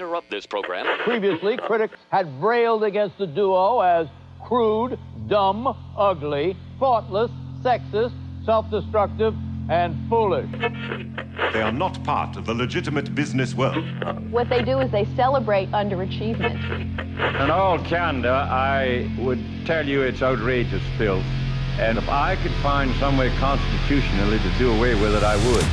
interrupt this program. Previously, critics had railed against the duo as crude, dumb, ugly, thoughtless, sexist, self-destructive, and foolish. They are not part of the legitimate business world. What they do is they celebrate underachievement. In all candor, I would tell you it's outrageous filth. And if I could find some way constitutionally to do away with it, I would.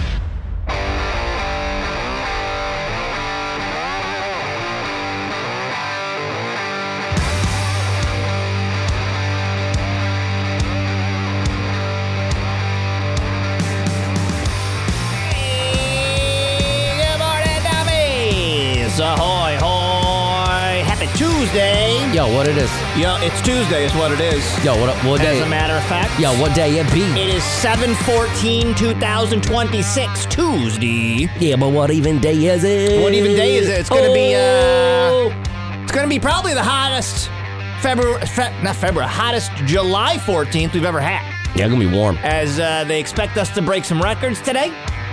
Ahoy, hoy. Happy Tuesday. Yo, what it is? Yo, it's Tuesday is what it is. Yo, what day? As a matter of fact. Yo, what day it be? It is 7/14/2026, Tuesday. Yeah, but what even day is it? What even day is it? It's gonna be, it's gonna be probably the hottest hottest July 14th we've ever had. Yeah, gonna be warm. As they expect us to break some records today.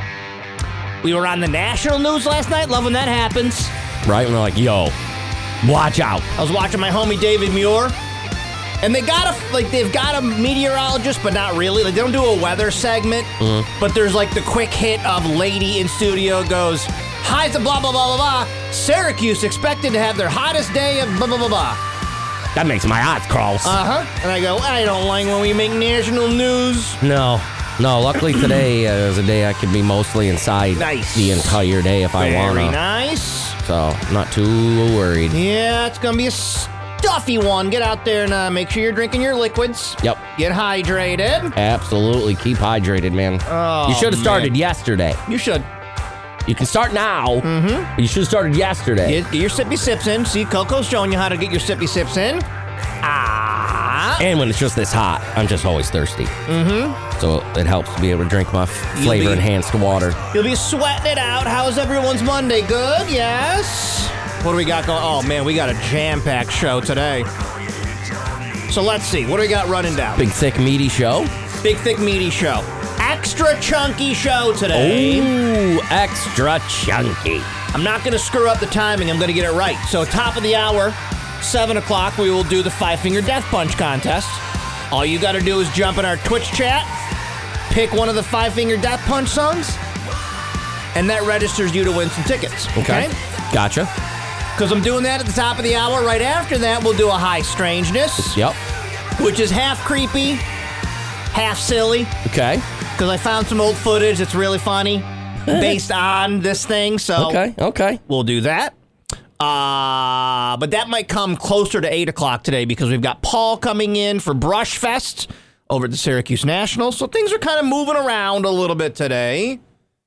We were on the national news last night. Love when that happens. Right? And they're like, yo, watch out. I was watching my homie David Muir, and they've got a meteorologist, but not really. Like, they don't do a weather segment, but there's like the quick hit of lady in studio goes, highs of blah, blah, blah, blah, blah. Syracuse expected to have their hottest day of blah, blah, blah, blah. That makes my eyes cross. Uh-huh. And I go, I don't like when we make national news. No, luckily today is a day I can be mostly inside the entire day if I want to. Very nice. So, not too worried. Yeah, it's going to be a stuffy one. Get out there and make sure you're drinking your liquids. Yep. Get hydrated. Absolutely. Keep hydrated, man. Oh, you should have started yesterday. You should. You can start now. But you should have started yesterday. Get your sippy sips in. See, Coco's showing you how to get your sippy sips in. And when it's just this hot, I'm just always thirsty. So it helps to be able to drink my flavor-enhanced water. You'll be sweating it out. How's everyone's Monday? Good? Yes? What do we got going? Oh, man, we got a jam-packed show today. So let's see. What do we got running down? Big, thick, meaty show. Big, thick, meaty show. Extra chunky show today. Ooh, extra chunky. I'm not going to screw up the timing. I'm going to get it right. So top of the hour, 7 o'clock, we will do the 5-Finger Death Punch contest. All you got to do is jump in our Twitch chat, pick one of the 5-Finger Death Punch songs, and that registers you to win some tickets. Okay? Gotcha. Because I'm doing that at the top of the hour. Right after that, we'll do a High Strangeness. Yep. Which is half creepy, half silly. Okay. Because I found some old footage that's really funny based on this thing. So Okay. We'll do that. But that might come closer to 8 o'clock today because we've got Paul coming in for Brush Fest over at the Syracuse National. So things are kind of moving around a little bit today.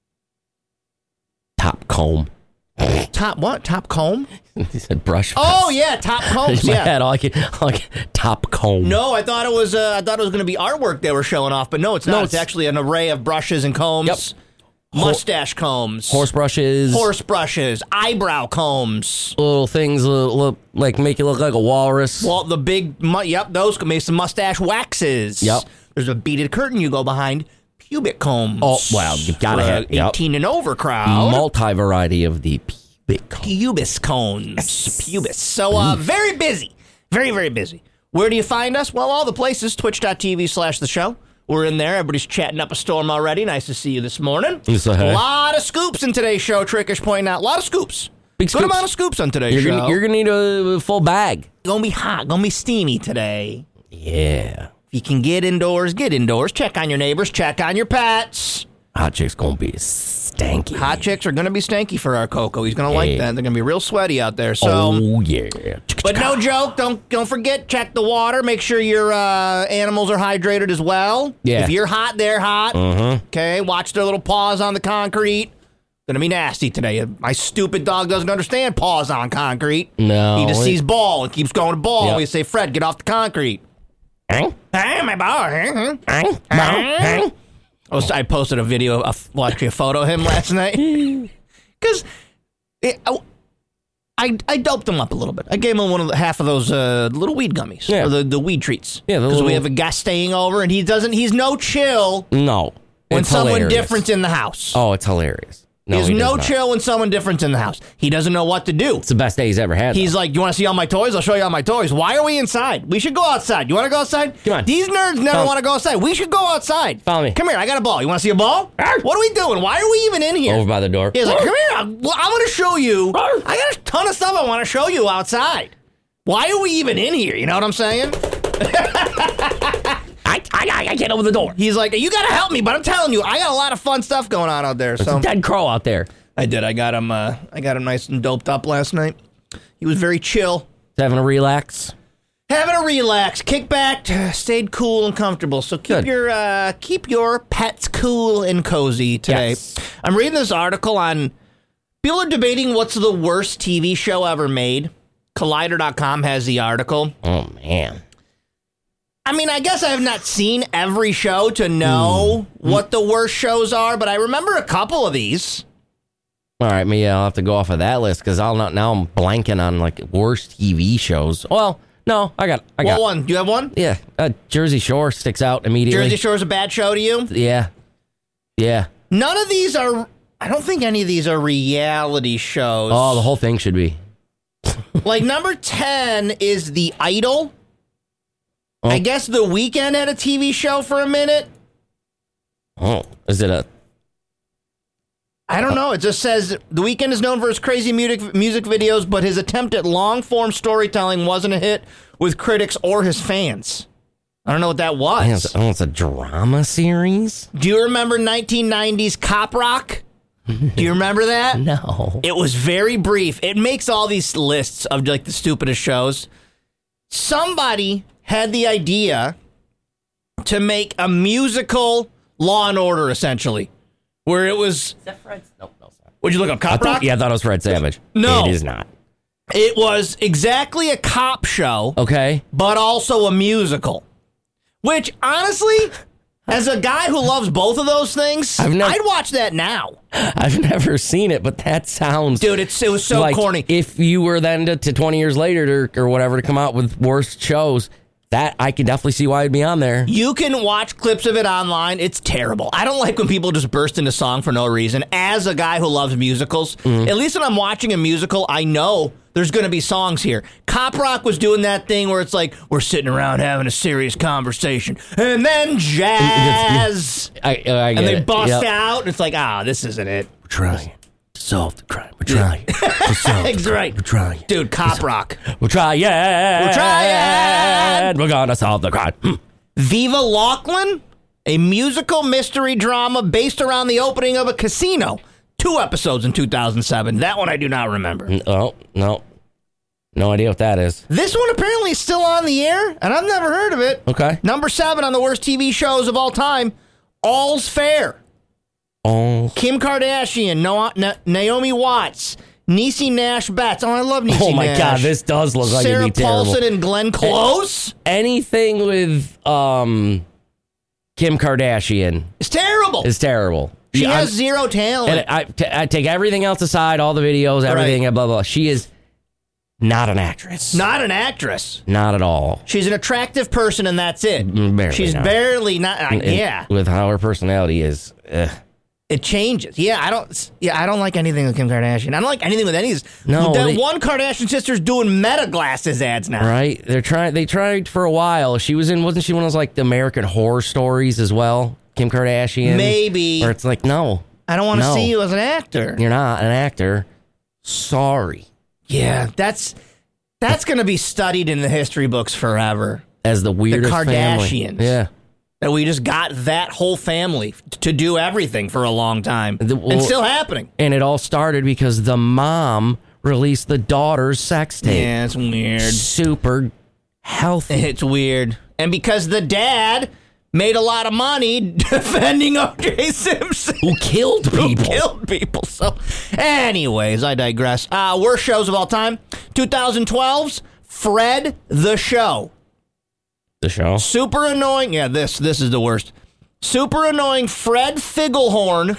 Top comb. Top what? Top comb? He said brush fest. Oh yeah, top combs. In my Yeah. head, I like top comb. No, I thought it was going to be artwork they were showing off, but no, it's not. No, it's actually an array of brushes and combs. Yep. Mustache combs. Horse brushes. Horse brushes. Eyebrow combs. Little things like make you look like a walrus. Well, the big, those can make some mustache waxes. Yep. There's a beaded curtain you go behind. Pubic combs. Oh, well, you gotta have 18 and over crowd. Multi-variety of the pubic combs. Pubis cones. Yes. Pubis. So, very busy. Very, very busy. Where do you find us? Well, all the places. Twitch.tv/the show. We're in there. Everybody's chatting up a storm already. Nice to see you this morning. A lot of scoops in today's show, Trickish pointing out. A lot of scoops. Big Good amount of scoops on today's show. You're going to need a full bag. Gonna be hot. Gonna be steamy today. Yeah. If you can get indoors, get indoors. Check on your neighbors. Check on your pets. Hot chick's going to be stanky. Hot chicks are going to be stanky for our Coco. He's going to like that. They're going to be real sweaty out there. So, oh, yeah. But no joke. Don't forget, check the water. Make sure your animals are hydrated as well. Yeah. If you're hot, they're hot. Okay, watch their little paws on the concrete. Going to be nasty today. My stupid dog doesn't understand paws on concrete. No. He just sees ball and keeps going to ball. Yep. We say, Fred, get off the concrete. Hey, my ball. I posted a video, actually a photo of him last night. Because I doped him up a little bit. I gave him half of those little weed gummies. Yeah. Or the weed treats. Yeah. Because we have a guest staying over, and he's no chill No. when It's someone hilarious. different's in the house. Oh, it's hilarious. he has he does no not. chill when someone different's in the house. He doesn't know what to do. It's the best day he's ever had. He's like, you want to see all my toys? I'll show you all my toys. Why are we inside? We should go outside. You want to go outside? Come on. These nerds never want to go outside. We should go outside. Follow me. Come here. I got a ball. You want to see a ball? What are we doing? Why are we even in here? Over by the door. He's like, come here. I'm going to show you. I got a ton of stuff I want to show you outside. Why are we even in here? You know what I'm saying? I can't open the door. He's like, you got to help me, but I'm telling you, I got a lot of fun stuff going on out there. There's So a dead crow out there. I did. I got him nice and doped up last night. He was very chill. He's having a relax. Having a relax, kick back, stayed cool and comfortable. So keep your pets cool and cozy today. Yes. I'm reading this article on people are debating what's the worst TV show ever made. Collider.com has the article. Oh, man. I mean, I guess I have not seen every show to know what the worst shows are, but I remember a couple of these. All right, maybe I'll have to go off of that list because now I'm blanking on like worst TV shows. Well, no, I got. What one? Do you have one? Yeah, Jersey Shore sticks out immediately. Jersey Shore is a bad show to you? Yeah. None of these are. I don't think any of these are reality shows. Oh, the whole thing should be. Like number 10 is The Idol. Oh. I guess The Weeknd had a TV show for a minute. Oh, is it a? I don't know. It just says The Weeknd is known for his crazy music videos, but his attempt at long-form storytelling wasn't a hit with critics or his fans. I don't know what that was. It's a drama series? Do you remember 1990s Cop Rock? Do you remember that? No. It was very brief. It makes all these lists of like the stupidest shows. Somebody had the idea to make a musical Law and Order, essentially, where it was. Is that Fred? No, sorry. Would you look up Cop Rock? I thought it was Fred Savage. No. It is not. It was exactly a cop show, Okay. but also a musical. Which, honestly, as a guy who loves both of those things, I'd watch that now. I've never seen it, but that sounds... Dude, it was so like corny. If you were then to 20 years later or whatever to come out with worst shows, that I can definitely see why it'd be on there. You can watch clips of it online. It's terrible. I don't like when people just burst into song for no reason. As a guy who loves musicals, at least when I'm watching a musical, I know there's going to be songs here. Cop Rock was doing that thing where it's like, we're sitting around having a serious conversation, and then jazz. I get and they it. bust out. It's like, this isn't it. We're trying to solve the crime. We're trying to solve the crime. Right. We're trying. Dude, Cop Rock. We're trying. We're trying. We're going to solve the crime. Viva Laughlin, a musical mystery drama based around the opening of a casino. 2 episodes in 2007. That one I do not remember. Oh, no. No idea what that is. This one apparently is still on the air, and I've never heard of it. Okay. Number 7 on the worst TV shows of all time, All's Fair. Oh. Kim Kardashian, Naomi Watts, Niecy Nash Betts. Oh, I love Niecy Nash. Oh, my God. This does look like Sarah it'd be terrible. Paulson and Glenn Close. Anything with Kim Kardashian It's terrible. is terrible. She has zero talent. And I take everything else aside, all the videos, everything, blah, blah, blah. She is not an actress. Not an actress. Not at all. She's an attractive person, and that's it. Barely She's not. barely not. Yeah, With how her personality is. it changes. Yeah, I don't like anything with Kim Kardashian. I don't like anything with any of these. No, one Kardashian sister's doing Meta glasses ads now. Right? They tried for a while. Wasn't she one of those like the American Horror Stories as well? Kim Kardashian? Maybe. Or it's like, no. I don't want to see you as an actor. You're not an actor. Sorry. Yeah, that's going to be studied in the history books forever. As the weirdest Kardashians. family. Yeah. That we just got that whole family to do everything for a long time. And still happening. And it all started because the mom released the daughter's sex tape. Yeah, it's weird. Super healthy. It's weird. And because the dad made a lot of money defending O.J. Simpson. Who killed people. So, anyways, I digress. Worst shows of all time. 2012's Fred the Show. The show? Super annoying. Yeah, this is the worst. Super annoying Fred Figglehorn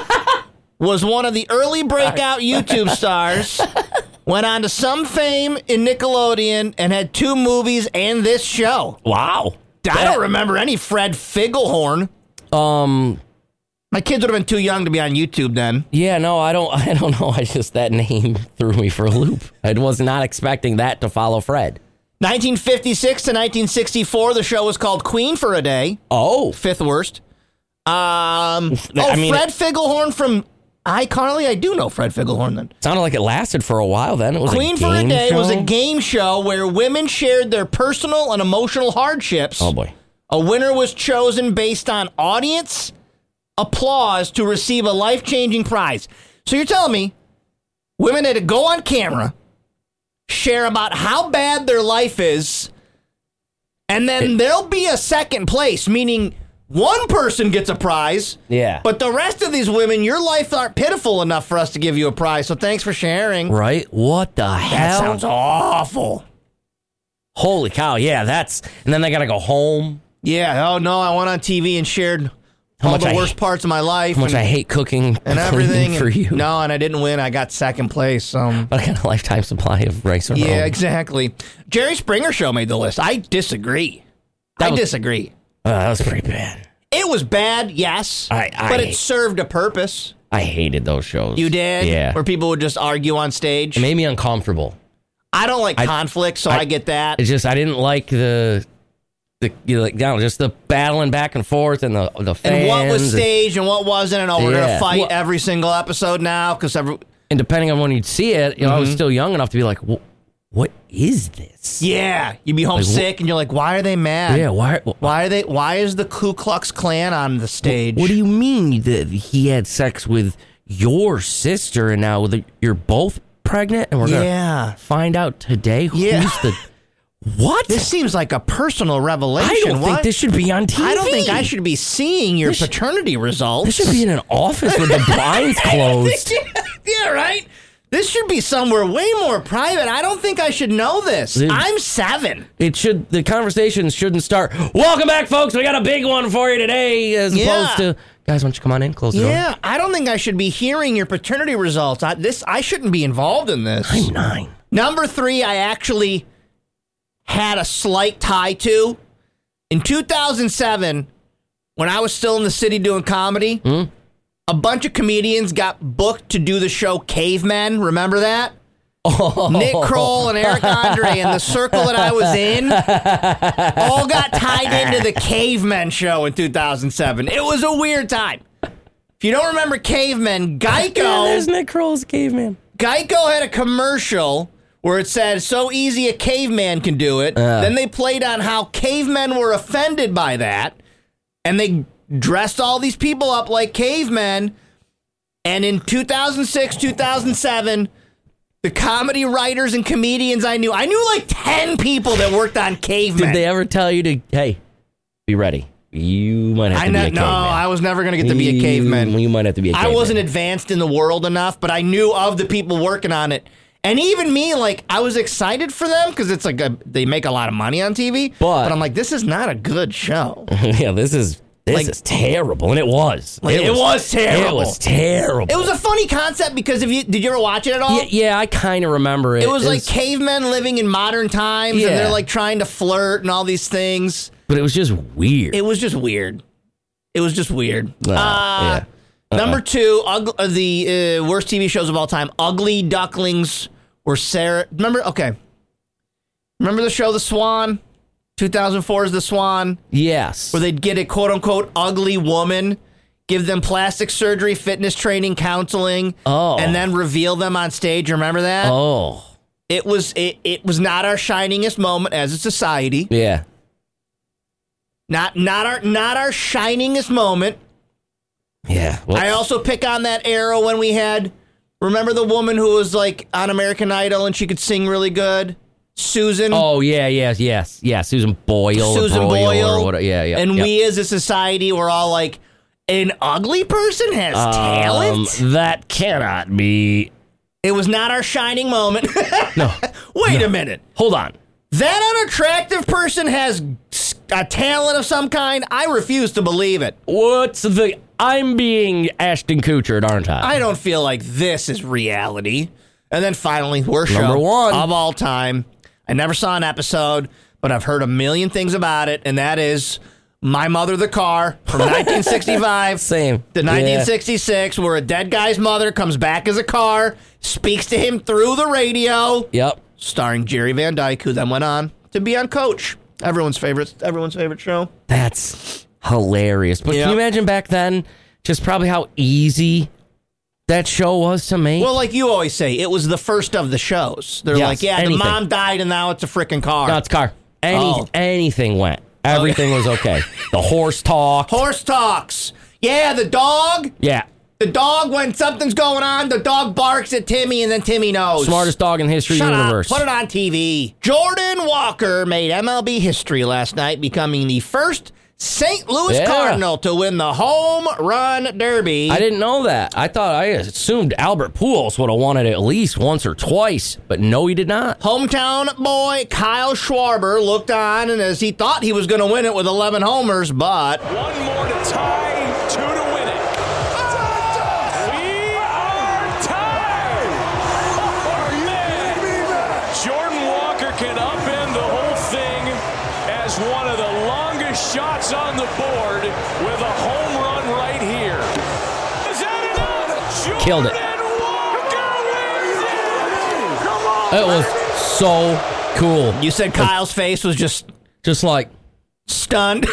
was one of the early breakout YouTube stars. Went on to some fame in Nickelodeon and had 2 movies and this show. Wow. I don't remember any Fred Figglehorn. My kids would have been too young to be on YouTube then. Yeah, no, I don't know. That name threw me for a loop. I was not expecting that to follow Fred. 1956 to 1964, the show was called Queen for a Day. Oh. Fifth worst. Fred Figglehorn from iCarly. I do know Fred Figglehorn then. Sounded like it lasted for a while then. It was Queen for a Day was a game show where women shared their personal and emotional hardships. Oh, boy. A winner was chosen based on audience applause to receive a life-changing prize. So you're telling me women had to go on camera, share about how bad their life is, and then there'll be a second place, meaning one person gets a prize. Yeah. But the rest of these women, your life aren't pitiful enough for us to give you a prize. So thanks for sharing. Right? What the hell? That sounds awful. Holy cow. Yeah, and then they got to go home. Yeah. Oh, no, I went on TV and shared all the worst parts of my life. How much I hate cooking and everything for you. No, and I didn't win. I got second place. But I got a lifetime supply of rice. Yeah, exactly. Jerry Springer Show made the list. I disagree. I disagree. That was pretty bad. It was bad, yes, but it served a purpose. I hated those shows. You did? Yeah. Where people would just argue on stage? It made me uncomfortable. I don't like conflict, so I get that. It's just, I didn't like just the battling back and forth and the fans. And what was staged and what wasn't, and we're going to fight every single episode now. And depending on when you'd see it, I was still young enough to be like, what is this? Yeah, you'd be homesick, and you're like, why are they mad? Yeah, why is the Ku Klux Klan on the stage? What do you mean that he had sex with your sister, and now you're both pregnant, and we're gonna find out today who's the... What? This seems like a personal revelation. I don't think this should be on TV. I don't think I should be seeing your paternity results. This should be in an office with the blinds closed. Yeah, right? This should be somewhere way more private. I don't think I should know this. I'm 7. The conversations shouldn't start. Welcome back, folks. We got a big one for you today, as opposed to, guys, why don't you come on in, close the door. Yeah, I don't think I should be hearing your paternity results. I shouldn't be involved in this. I'm 9. Number 3, I actually had a slight tie to. In 2007, when I was still in the city doing comedy, a bunch of comedians got booked to do the show Cavemen. Remember that? Oh. Nick Kroll and Eric Andre and the circle that I was in all got tied into the Cavemen show in 2007. It was a weird time. If you don't remember Cavemen, Geico... Yeah, there's Nick Kroll's Caveman. Geico had a commercial where it said, so easy a caveman can do it. Then they played on how cavemen were offended by that, and they dressed all these people up like cavemen. And in 2006, 2007, the comedy writers and comedians I knew like 10 people that worked on Cavemen. Did they ever tell you to, hey, be ready? You might have to be a caveman. No, I was never going to get to be a caveman. You might have to be a caveman. I wasn't advanced in the world enough, but I knew of the people working on it. And even me, like, I was excited for them because it's like they make a lot of money on TV. But I'm like, this is not a good show. Yeah, this is terrible, and it was. It was terrible. It was terrible. It was a funny concept because did you ever watch it at all? Yeah, I kind of remember it. It was like cavemen living in modern times, and they're like trying to flirt and all these things. But it was just weird. Number 2, the worst TV shows of all time, Ugly Ducklings or Sarah. Remember the show The Swan? 2004's The Swan? Yes. Where they'd get a quote-unquote ugly woman, give them plastic surgery, fitness training, counseling, and then reveal them on stage. Remember that? Oh. It was not our shiningest moment as a society. Yeah. Not our shiningest moment. Yeah. Well, I also pick on that era when we had, remember the woman who was like on American Idol and she could sing really good? Susan. Oh, yes. Susan Boyle. Boyle. Or whatever. Yeah. And we as a society were all like, an ugly person has talent? That cannot be. It was not our shining moment. No. Wait a minute. Hold on. That unattractive person has a talent of some kind? I refuse to believe it. I'm being Ashton Kutcher, aren't I? I don't feel like this is reality. And then finally, worst Number show 1 of all time. I never saw an episode, but I've heard a million things about it, and that is My Mother the Car from 1965 Same. to 1966, where a dead guy's mother comes back as a car, speaks to him through the radio. Yep. Starring Jerry Van Dyke, who then went on to be on Coach. Everyone's favorite show. That's hilarious. But Yeah. can you imagine back then just probably how easy that show was to make? Well, like you always say, it was the first of the shows. They're Yes, like, yeah, anything. the mom died and now it's a freaking car. No, it's car. Oh. Anything went. Everything was okay. The horse talk. Horse talks. Yeah, the dog. Yeah. The dog, when something's going on, the dog barks at Timmy and then Timmy knows. Smartest dog in the history of the universe. Up. Put it on TV. Jordan Walker made MLB history last night, becoming the first St. Louis Cardinal to win the Home Run Derby. I didn't know that. I assumed Albert Pujols would have won it at least once or twice, but no, he did not. Hometown boy Kyle Schwarber looked on, and as he thought he was going to win it with 11 homers, but one more to tie, 2 to win it. We are tied. Oh, man. Jordan Walker can upend the whole thing as one of the longest shots on the board with a home run right here. Is that enough? Jordan Killed it. Walker wins it. It was so cool. you said Kyle's face was just Like, stunned.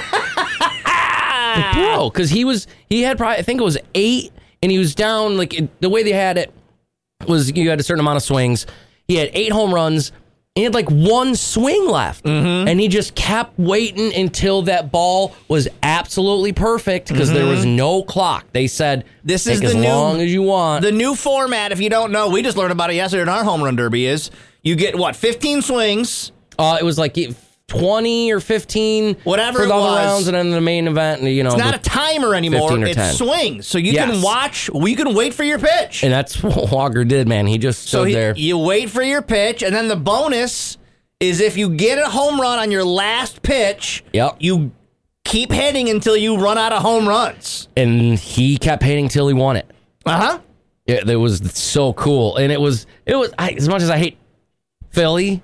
bro, because he had probably, I think it was 8, and he was down, the way they had it was you had a certain amount of swings. He had 8 home runs. He had like 1 swing left, and he just kept waiting until that ball was absolutely perfect because there was no clock. They said, This take is as the new- long as you want. The new format, if you don't know, we just learned about it yesterday in our Home Run Derby, is you get, 15 swings? It was like 20 or 15 Whatever for it the other was. rounds, and then the main event. It's not a timer anymore. 15 or It's 10. swings. So you Yes. can watch, you can wait for your pitch. And that's what Walker did, man. He just stood there. You wait for your pitch, and then the bonus is if you get a home run on your last pitch, Yep. you keep hitting until you run out of home runs. And he kept hitting till he won it. Uh-huh. It was so cool. And it was as much as I hate Philly,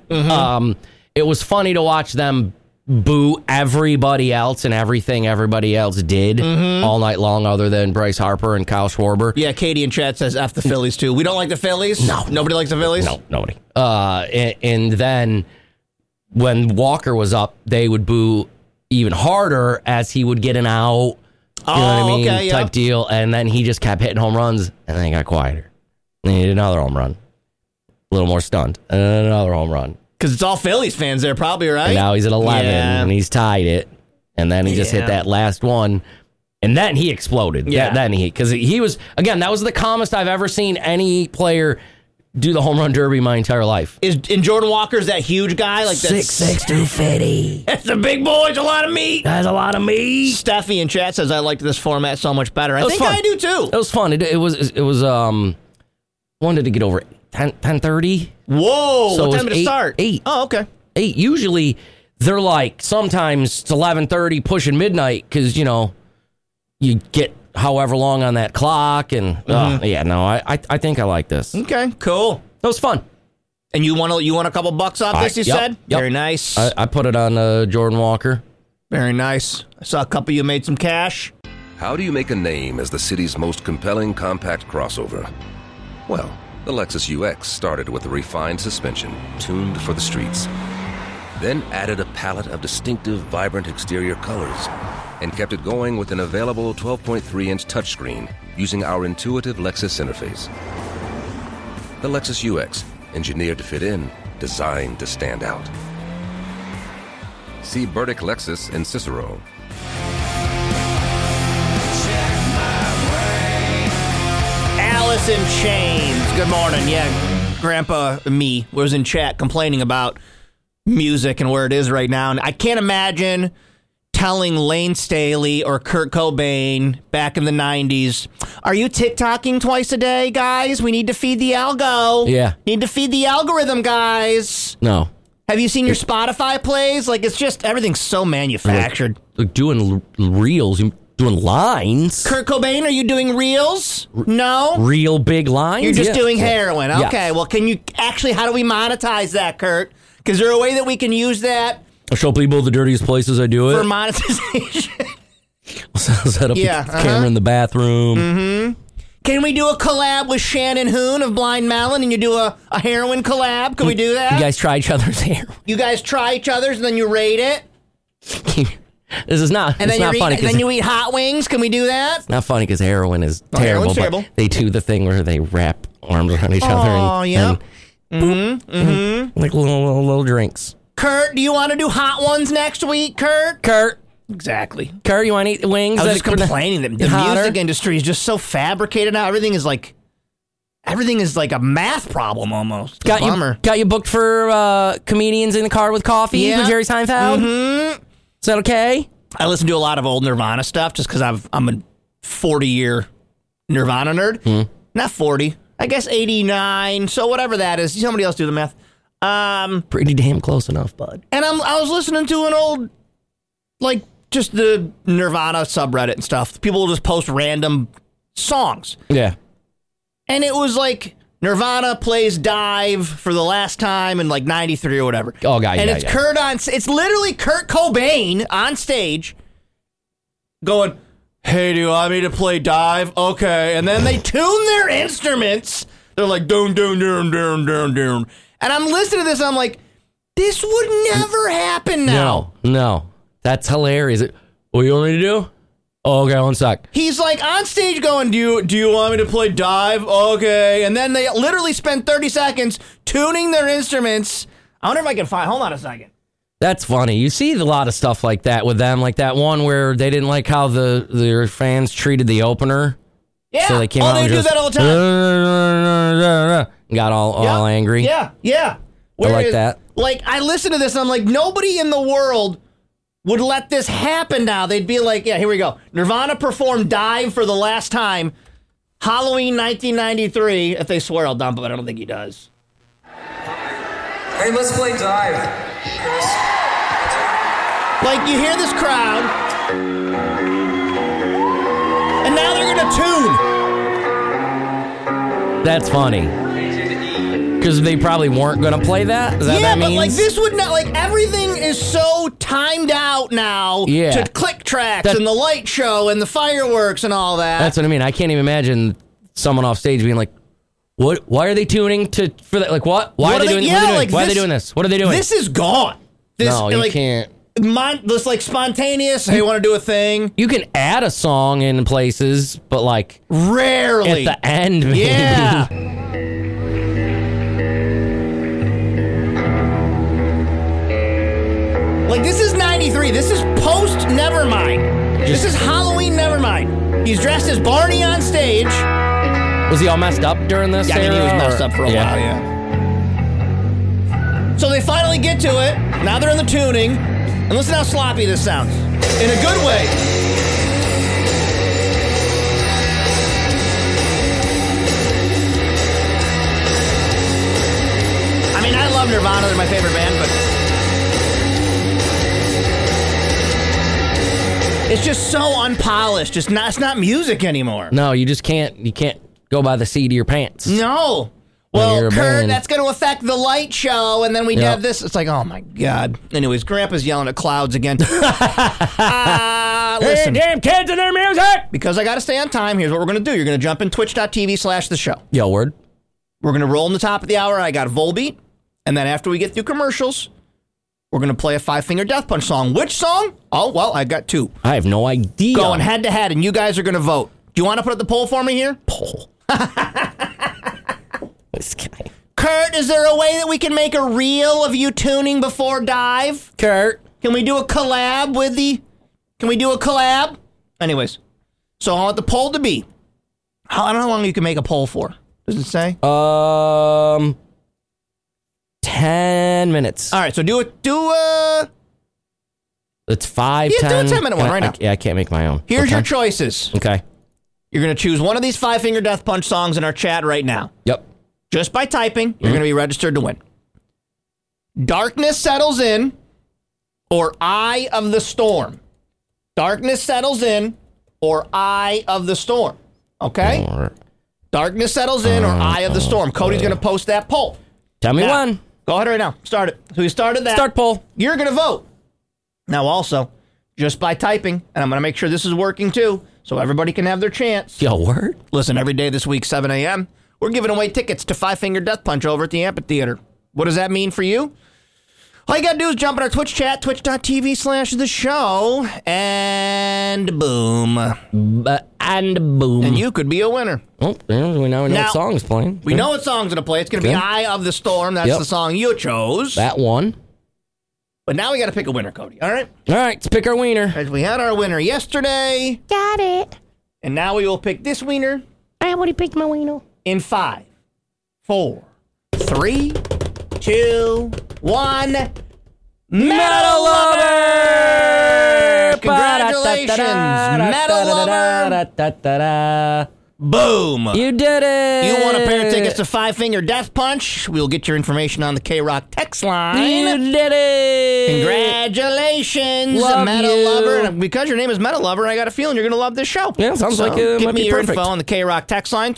it was funny to watch them boo everybody else and everything everybody else did all night long other than Bryce Harper and Kyle Schwarber. Yeah, Katie in chat says F the Phillies, too. We don't like the Phillies? No. Nobody likes the Phillies? No, nobody. And then when Walker was up, they would boo even harder as he would get an out, you know what I mean, okay, yeah. type deal. And then he just kept hitting home runs, and then he got quieter. And he did another home run. A little more stunned. And then another home run. Because it's all Phillies fans there, probably, right? And now he's at 11, Yeah. and he's tied it. And then he just hit that last one. And then he exploded. Yeah. Because he was, again, that was the calmest I've ever seen any player do the home run derby my entire life. And Jordan Walker's that huge guy? Like that 6'6", 250. That's a big boy. It's a lot of meat. That's a lot of meat. Steffi in chat says, I liked this format so much better. I was think fun. I do, too. It was fun. It was when did it get over? 10:30? Whoa. So it what was time did it start? 8. Oh, okay. 8. Usually they're like, sometimes it's 11:30 pushing midnight because, you get however long on that clock. And I think I like this. It Okay, cool. was fun. And you want a couple bucks off this, you Yep, said? yep. Very nice. I put it on Jordan Walker. Very nice. I saw a couple of you made some cash. How do you make a name as the city's most compelling compact crossover? Well, the Lexus UX started with a refined suspension tuned for the streets, then added a palette of distinctive, vibrant exterior colors, and kept it going with an available 12.3-inch touchscreen using our intuitive Lexus interface. The Lexus UX, engineered to fit in, designed to stand out. See Burdick Lexus in Cicero. Alice in Chains. Good morning. Yeah, Grandpa me was in chat complaining about music and where it is right now. And I can't imagine telling Lane Staley or Kurt Cobain back in the 90s, are you TikToking twice a day, guys? We need to feed the algo. Yeah. Need to feed the algorithm, guys. No. Have you seen your Spotify plays? Like, it's just, everything's so manufactured. Like doing reels, doing lines. Kurt Cobain, are you doing reels? No? Real big lines. You're just Yeah. doing heroin. Yes. Okay, well, can you actually, how do we monetize that, Kurt? Because there a way that we can use that I'll show people the dirtiest places I do it. For monetization. Set up the camera in the bathroom. Mm-hmm. Can we do a collab with Shannon Hoon of Blind Melon and you do a heroin collab? Can we do that? You guys try each other's hair. You guys try each other's and then you rate it? This is not. And it's then not funny. And then you eat hot wings. Can we do that? It's not funny because heroin is terrible. Heroin's terrible. They do the thing where they wrap arms around each other. Oh, yeah. Like little drinks. Kurt, do you want to do hot ones next week, Kurt? Exactly. Kurt, you want to eat wings? I was just complaining that the music industry is just so fabricated now. Everything is like a math problem almost. Got you booked for Comedians in the Car with Coffee with Jerry Seinfeld? Mm-hmm. Is that okay? I listen to a lot of old Nirvana stuff just because I'm a 40-year Nirvana nerd. Not 40. I guess 89. So whatever that is. Somebody else do the math. Pretty damn close enough, bud. And I was listening to an old, like, just the Nirvana subreddit and stuff. People will just post random songs. Yeah. And it was like Nirvana plays Dive for the last time in like 93 or whatever. Oh, God, and it's Kurt it's literally Kurt Cobain on stage going, hey, do you want me to play Dive? Okay. And then they tune their instruments. They're like, doon, doon, doon, doon, doon, doon. And I'm listening to this and I'm like, this would never happen now. No. That's hilarious. What do you want me to do? Oh, okay, one sec. He's like on stage going, do you want me to play Dive? Okay. And then they literally spend 30 seconds tuning their instruments. I wonder if I can hold on a second. That's funny. You see a lot of stuff like that with them, like that one where they didn't like how their fans treated the opener. Yeah. So they came out they and do just, that all the time. Got all angry. Yeah. I like that. Like, I listen to this and I'm like, nobody in the world would let this happen now. They'd be like, yeah, here we go. Nirvana performed Dive for the last time, Halloween 1993. If they swear, I'll dump it, but I don't think he does. Hey, let's play Dive. Like, you hear this crowd, and now they're going to tune. That's funny. Because they probably weren't going to play that? Is that what that means? But like this would not, like everything is so timed out now to click tracks and the light show and the fireworks and all that. That's what I mean. I can't even imagine someone off stage being like, "What? Why are they tuning for that? Like what? Why are they doing? Yeah, Why are they doing this? What are they doing?" This is gone. No, you can't. This like spontaneous. Hey, want to do a thing? You can add a song in places, but like rarely at the end. Maybe. Yeah. Like, this is 93. This is post Nevermind. This is Halloween Nevermind. He's dressed as Barney on stage. Was he all messed up during this? Yeah, I mean, he was messed up for a while, yeah. So they finally get to it. Now they're in the tuning. And listen how sloppy this sounds. In a good way. I mean, I love Nirvana. They're my favorite band, but it's just so unpolished. It's not music anymore. No, you just can't. You can't go by the seat of your pants. No. Well, Kurt, that's going to affect the light show, and then we have this. It's like, oh my God. Anyways, Grandpa's yelling at clouds again. Listen. Hey, damn kids and their music! Because I got to stay on time, here's what we're going to do. You're going to jump in twitch.tv/the show. Yo, word. We're going to roll in the top of the hour. I got Volbeat, and then after we get through commercials, we're going to play a Five Finger Death Punch song. Which song? Oh, well, I got two. I have no idea. Going head to head, and you guys are going to vote. Do you want to put up the poll for me here? Poll. This guy. Kurt, is there a way that we can make a reel of you tuning before Dive? Kurt. Can we do a collab with the... Can we do a collab? Anyways, so I want the poll to be... I don't know how long you can make a poll for. Does it say? 10 minutes. All right, so do It's 5, 10. Do a 10-minute one right now. I can't make my own. Here's your choices. Okay. You're going to choose one of these Five Finger Death Punch songs in our chat right now. Yep. Just by typing, you're going to be registered to win. Darkness Settles In or Eye of the Storm. Darkness Settles In or Eye of the Storm. Okay? Darkness Settles In or Eye of the Storm. Cody's going to post that poll. Tell me one. Go ahead right now. Start it. So we started that. Start poll. You're going to vote. Now, also, just by typing, and I'm going to make sure this is working too, so everybody can have their chance. Yo, word? Listen, every day this week, 7 a.m., we're giving away tickets to Five Finger Death Punch over at the Amphitheater. What does that mean for you? All you got to do is jump in our Twitch chat, twitch.tv/the show, and boom. And boom. And you could be a winner. Oh, we know what song's playing. We know what song's going to play. It's going to be Eye of the Storm. That's the song you chose. That one. But now we got to pick a winner, Cody. All right? All right, let's pick our wiener. As we had our winner yesterday. Got it. And now we will pick this wiener. I already picked my wiener. In 5, 4, 3, 2, 1. Metal Lover! Congratulations, Metal Lover! Boom! You did it! You want a pair of tickets to Five Finger Death Punch? We'll get your information on the K-Rock text line. You did it! Congratulations, Love Metal you. Lover. And because your name is Metal Lover, I got a feeling you're going to love this show. Yeah, sounds like it give might me be your perfect. info on the K-Rock text line,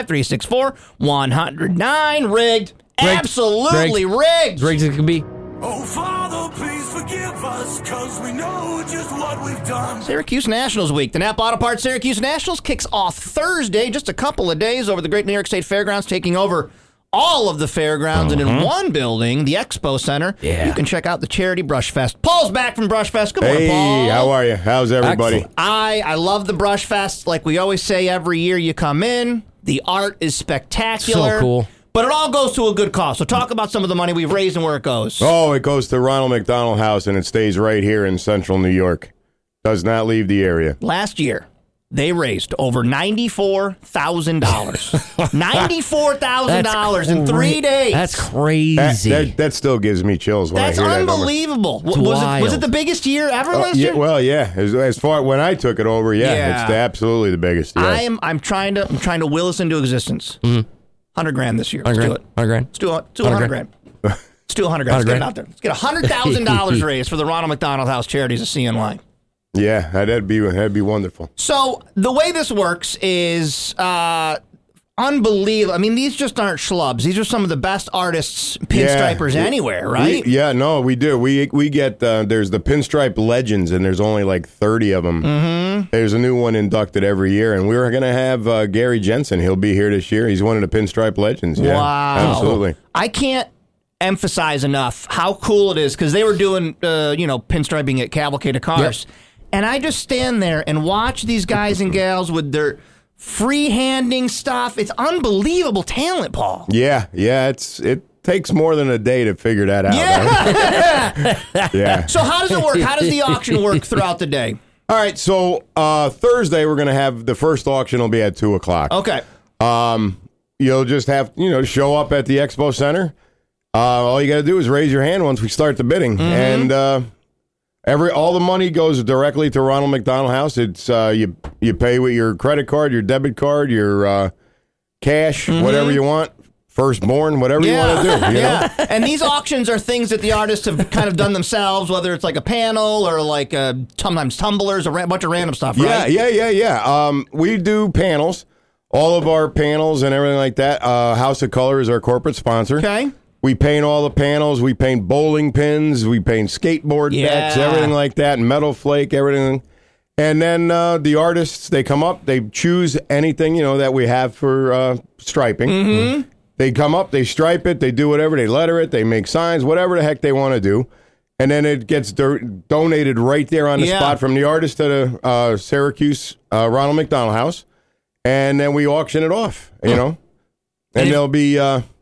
315-364-109. Rigged. Absolutely rigged. Rigged as it can be. Oh, Father, please forgive us, because we know just what we've done. Syracuse Nationals Week. The Napa Auto Parts Syracuse Nationals kicks off Thursday, just a couple of days over the Great New York State Fairgrounds, taking over all of the fairgrounds and in one building, the Expo Center. Yeah. You can check out the Charity Brush Fest. Paul's back from Brush Fest. Good morning, Paul. Hey, how are you? How's everybody? Excellent. I love the Brush Fest. Like we always say every year you come in, the art is spectacular. So cool. But it all goes to a good cause. So talk about some of the money we've raised and where it goes. Oh, it goes to Ronald McDonald House, and it stays right here in central New York. Does not leave the area. Last year, they raised over $94,000. $94,000 in 3 days. That's crazy. That still gives me chills when That's I hear that number. unbelievable. It's Was wild. it the biggest year ever last year? Well, yeah. As far when I took it over, Yeah. it's absolutely the biggest. Yes. I'm trying to will this into existence. $100,000 this year. Let's do it. $100,000. Let's do $100,000. Let's do $100,000. Let's get it out there. Let's get $100,000 raised for the Ronald McDonald House Charities of CNY. Yeah, that'd be wonderful. So the way this works is unbelievable. I mean, these just aren't schlubs. These are some of the best artists, pinstripers anywhere, right? We do. We get there's the Pinstripe Legends, and there's only like 30 of them. Mm-hmm. There's a new one inducted every year, and we were going to have Gary Jensen. He'll be here this year. He's one of the Pinstripe Legends. Yeah, Wow. absolutely. I can't emphasize enough how cool it is because they were doing, pinstriping at Cavalcade of Cars. Yep. And I just stand there and watch these guys and gals with their freehanding stuff. It's unbelievable talent, Paul. Yeah. It takes more than a day to figure that out. Yeah. Right? Yeah. So how does it work? How does the auction work throughout the day? All right. So Thursday we're going to have the first auction will be at 2:00. Okay. You'll just have show up at the Expo Center. All you got to do is raise your hand once we start the bidding, and all the money goes directly to Ronald McDonald House. It's you pay with your credit card, your debit card, your cash, whatever you want. Firstborn, whatever you want to do. You know? And these auctions are things that the artists have kind of done themselves, whether it's like a panel or like sometimes tumblers, a bunch of random stuff, right? Yeah. We do panels, all of our panels and everything like that. House of Color is our corporate sponsor. Okay. We paint all the panels. We paint bowling pins. We paint skateboard decks, everything like that, metal flake, everything. And then the artists, they come up, they choose anything, that we have for striping. Mm-hmm. They come up, they stripe it, they do whatever, they letter it, they make signs, whatever the heck they want to do. And then it gets donated right there on the spot from the artist to the Syracuse Ronald McDonald House. And then we auction it off, And there'll be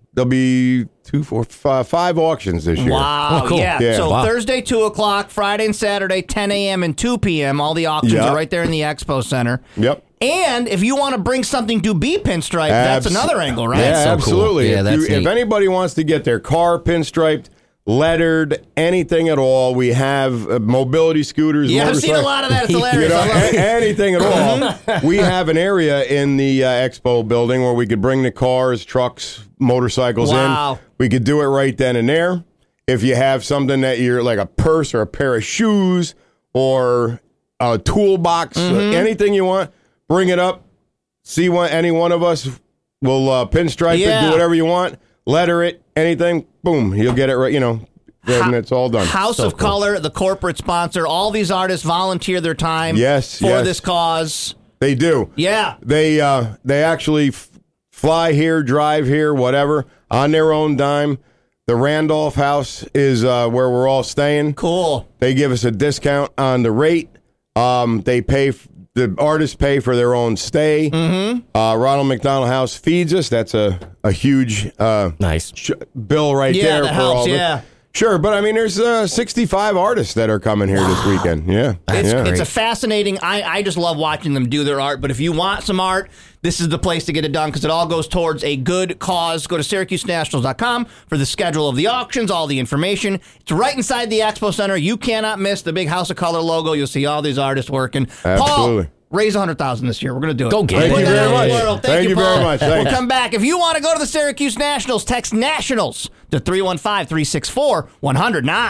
2, 4, 5 auctions this year. Wow. Oh, cool. Yeah. So Thursday, 2:00, Friday and Saturday, 10 a.m. and 2 p.m. All the auctions are right there in the Expo Center. Yep. And if you want to bring something to be pinstriped, that's another angle, right? Yeah, So absolutely. cool. Yeah, If anybody wants to get their car pinstriped, lettered, anything at all, we have mobility scooters. Yeah, I've seen a lot of that. It's hilarious. I love it. Anything at all. We have an area in the Expo building where we could bring the cars, trucks, motorcycles in. We could do it right then and there. If you have something that you're like a purse or a pair of shoes or a toolbox, anything you want, bring it up. See any one of us will pinstripe it, do whatever you want, letter it, anything. Boom, you'll get it right. and it's all done. House of Color, the corporate sponsor. All these artists volunteer their time for this cause. They do. Yeah. They actually fly here, drive here, whatever, on their own dime. The Randolph House is where we're all staying. Cool. They give us a discount on the rate. The artists pay for their own stay. Mm-hmm. Ronald McDonald House feeds us. That's a huge nice bill right there that for helps, all yeah. Sure, but I mean, there's 65 artists that are coming here this weekend. Yeah, It's a fascinating. I just love watching them do their art. But if you want some art, this is the place to get it done because it all goes towards a good cause. Go to SyracuseNationals.com for the schedule of the auctions, all the information. It's right inside the Expo Center. You cannot miss the big House of Color logo. You'll see all these artists working. Absolutely. Paul, raise $100,000 this year. We're going to do it. Go get it. Thank you very much. Thank you, Paul. very much. Thanks. We'll come back. If you want to go to the Syracuse Nationals, text Nationals to 315-364-109.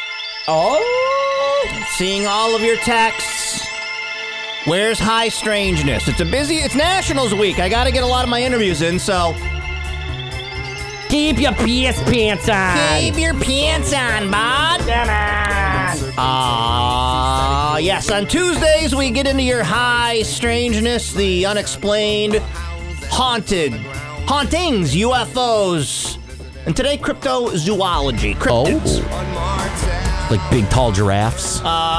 Oh, seeing all of your texts. Where's High Strangeness? It's Nationals week. I got to get a lot of my interviews in, so keep your pants on. keep your pants on, bud. Yes, on Tuesdays we get into your High Strangeness, the unexplained, hauntings, UFOs, and today cryptozoology, cryptids. Like big tall giraffes.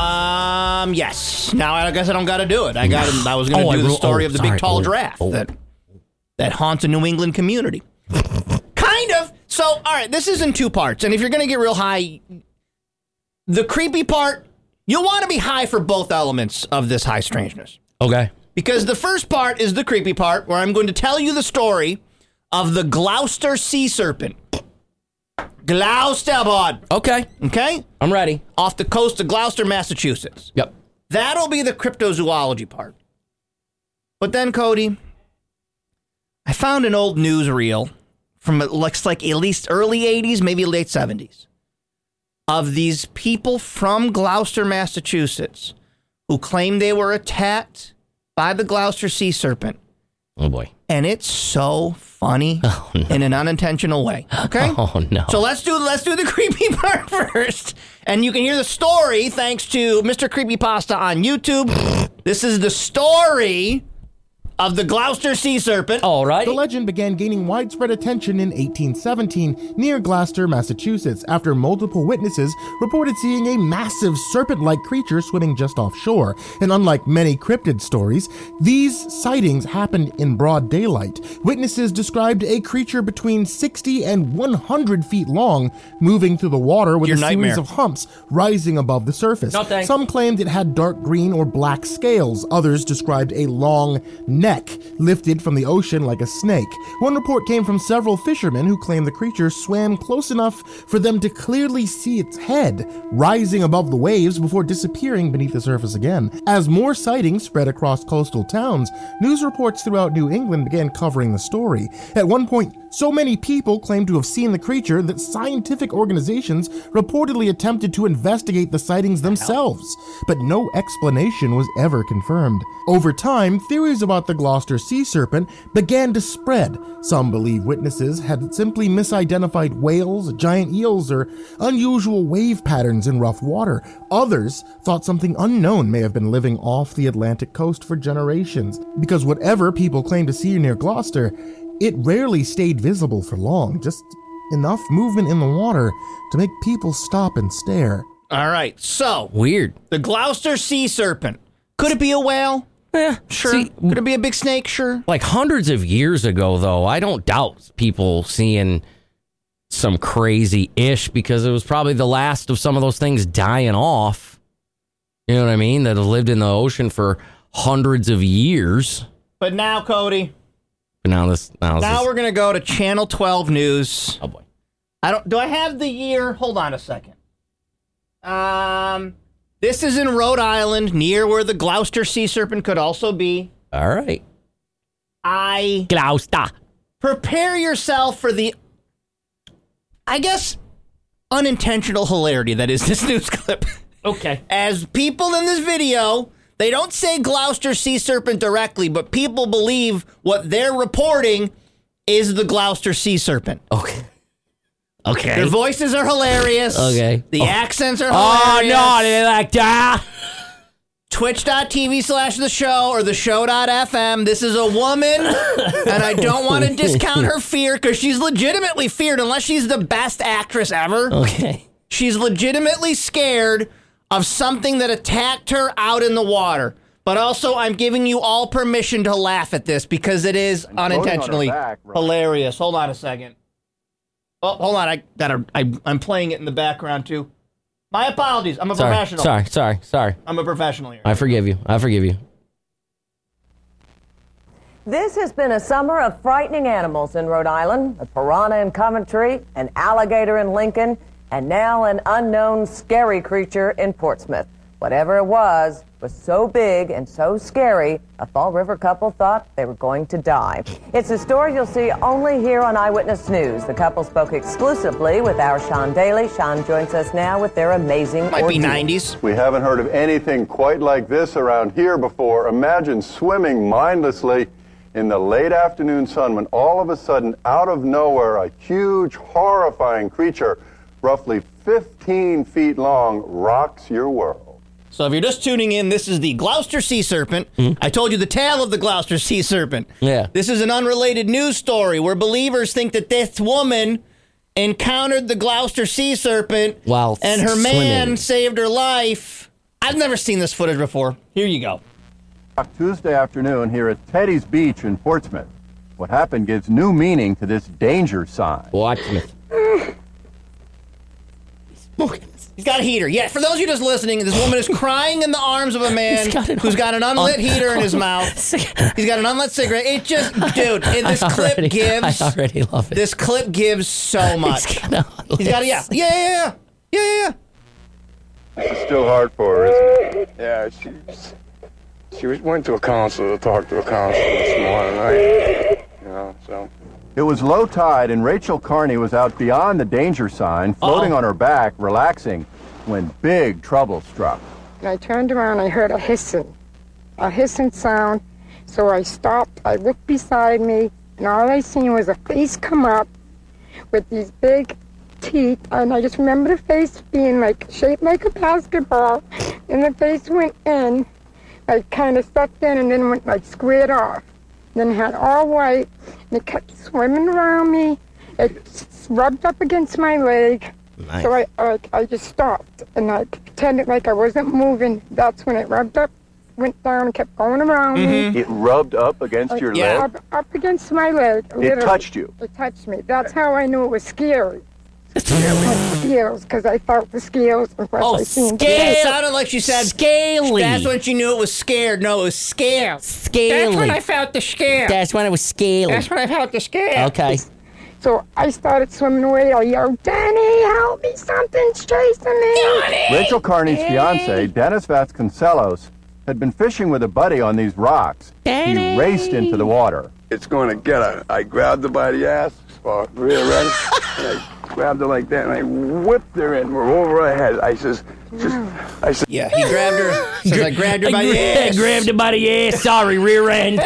Yes. Now I guess I don't got to do it. I was going to do the story of the big tall giraffe that haunts a New England community. Kind of. So, all right, this is in two parts. And if you're going to get real high, the creepy part, you'll want to be high for both elements of this high strangeness. Okay. Because the first part is the creepy part, where I'm going to tell you the story of the Gloucester sea serpent. Gloucester, bud. Okay. Okay? I'm ready. Off the coast of Gloucester, Massachusetts. Yep. That'll be the cryptozoology part. But then, Cody, I found an old newsreel from looks like at least early 80s, maybe late 70s, of these people from Gloucester, Massachusetts, who claim they were attacked by the Gloucester sea serpent. Oh, boy. And it's so funny in an unintentional way. Okay? Oh, no. So let's do the creepy part first. And you can hear the story thanks to Mr. Creepypasta on YouTube. This is the story of the Gloucester sea serpent. All right. The legend began gaining widespread attention in 1817 near Gloucester, Massachusetts, after multiple witnesses reported seeing a massive serpent-like creature swimming just offshore. And unlike many cryptid stories, these sightings happened in broad daylight. Witnesses described a creature between 60 and 100 feet long, moving through the water with series of humps rising above the surface. No, thanks. Some claimed it had dark green or black scales. Others described a long neck lifted from the ocean like a snake. One report came from several fishermen who claimed the creature swam close enough for them to clearly see its head rising above the waves before disappearing beneath the surface again. As more sightings spread across coastal towns, news reports throughout New England began covering the story. At one point, so many people claimed to have seen the creature that scientific organizations reportedly attempted to investigate the sightings themselves, but no explanation was ever confirmed. Over time, theories about the Gloucester sea serpent began to spread. Some believe witnesses had simply misidentified whales, giant eels, or unusual wave patterns in rough water. Others thought something unknown may have been living off the Atlantic coast for generations, because whatever people claimed to see near Gloucester, it rarely stayed visible for long, just enough movement in the water to make people stop and stare. All right, so weird. The Gloucester sea serpent. Could it be a whale? Yeah, sure. Could it be a big snake? Sure. Like hundreds of years ago, though, I don't doubt people seeing some crazy ish because it was probably the last of some of those things dying off. You know what I mean? That have lived in the ocean for hundreds of years. But now, Cody. Now we're gonna go to Channel 12 News. Oh boy. Do I have the year? Hold on a second. This is in Rhode Island, near where the Gloucester sea serpent could also be. All right. Gloucester. Prepare yourself for the, I guess, unintentional hilarity that is this news clip. Okay. As people in this video, they don't say Gloucester sea serpent directly, but people believe what they're reporting is the Gloucester sea serpent. Okay. Okay. Their voices are hilarious. Okay. The accents are hilarious. Oh, no, they like that. Twitch.tv/the show or theshow.fm. This is a woman, and I don't want to discount her fear because she's legitimately feared unless she's the best actress ever. Okay. She's legitimately scared of something that attacked her out in the water. But also, I'm giving you all permission to laugh at this because it is unintentionally hilarious. Hold on a second. Oh, hold on. I'm playing it in the background, too. My apologies. I'm a professional. Sorry. I'm a professional here. I forgive you. This has been a summer of frightening animals in Rhode Island. A piranha in Coventry, an alligator in Lincoln, and now an unknown scary creature in Portsmouth. Whatever it was so big and so scary, a Fall River couple thought they were going to die. It's a story you'll see only here on Eyewitness News. The couple spoke exclusively with our Sean Daly. Sean joins us now with their amazing Might ordeal. be 90s. We haven't heard of anything quite like this around here before. Imagine swimming mindlessly in the late afternoon sun when all of a sudden, out of nowhere, a huge, horrifying creature, roughly 15 feet long, rocks your world. So if you're just tuning in, this is the Gloucester Sea Serpent. I told you the tale of the Gloucester Sea Serpent. Yeah. This is an unrelated news story where believers think that this woman encountered the Gloucester Sea Serpent while and her man swimming. saved her life. I've never seen this footage before. Here you go. Tuesday afternoon here at Teddy's Beach in Portsmouth. What happened gives new meaning to this danger sign. Portsmouth. He's got a heater. Yeah, for those of you just listening, this woman is crying in the arms of a man who's got an unlit heater in his mouth. He's got an unlit cigarette. It just, dude, this clip gives. I already love it. This clip gives so much. He's got a, yeah. It's still hard for her, isn't it? Yeah, she went to a counselor to talk to a counselor this morning, right? You know, so. It was low tide, and Rachel Carney was out beyond the danger sign, floating on her back, relaxing, when big trouble struck. And I turned around, I heard a hissing sound. So I stopped, I looked beside me, and all I seen was a face come up with these big teeth, and I just remember the face being like shaped like a basketball, and the face went in, like kind of sucked in, and then went like squared off. Then it had all white, and it kept swimming around me. It rubbed up against my leg. Nice. So I just stopped, and I pretended like I wasn't moving. That's when it rubbed up, went down, and kept going around me. It rubbed up against your leg? Up against my leg. It touched you? It touched me. That's how I knew it was scary. Scales, because I felt the scales. Oh, scales! It sounded like she said scaly. That's when she knew it was scared. No, it was scale. Scaly. That's when I felt the scale. That's when it was scaly. That's when I felt the scale. Okay. So I started swimming away. I yelled, "Danny, help me! Something's chasing me!" Danny! Rachel Carney's fiance, Dennis Vasconcelos, had been fishing with a buddy on these rocks. Danny! He raced into the water. It's going to get her. I grabbed her by the ass, or rear end, and I grabbed her like that, and I whipped her in. We're over her head. I said, yeah, he grabbed her. Says, I grabbed her by the ass. Grabbed her by the ass. Sorry, rear end.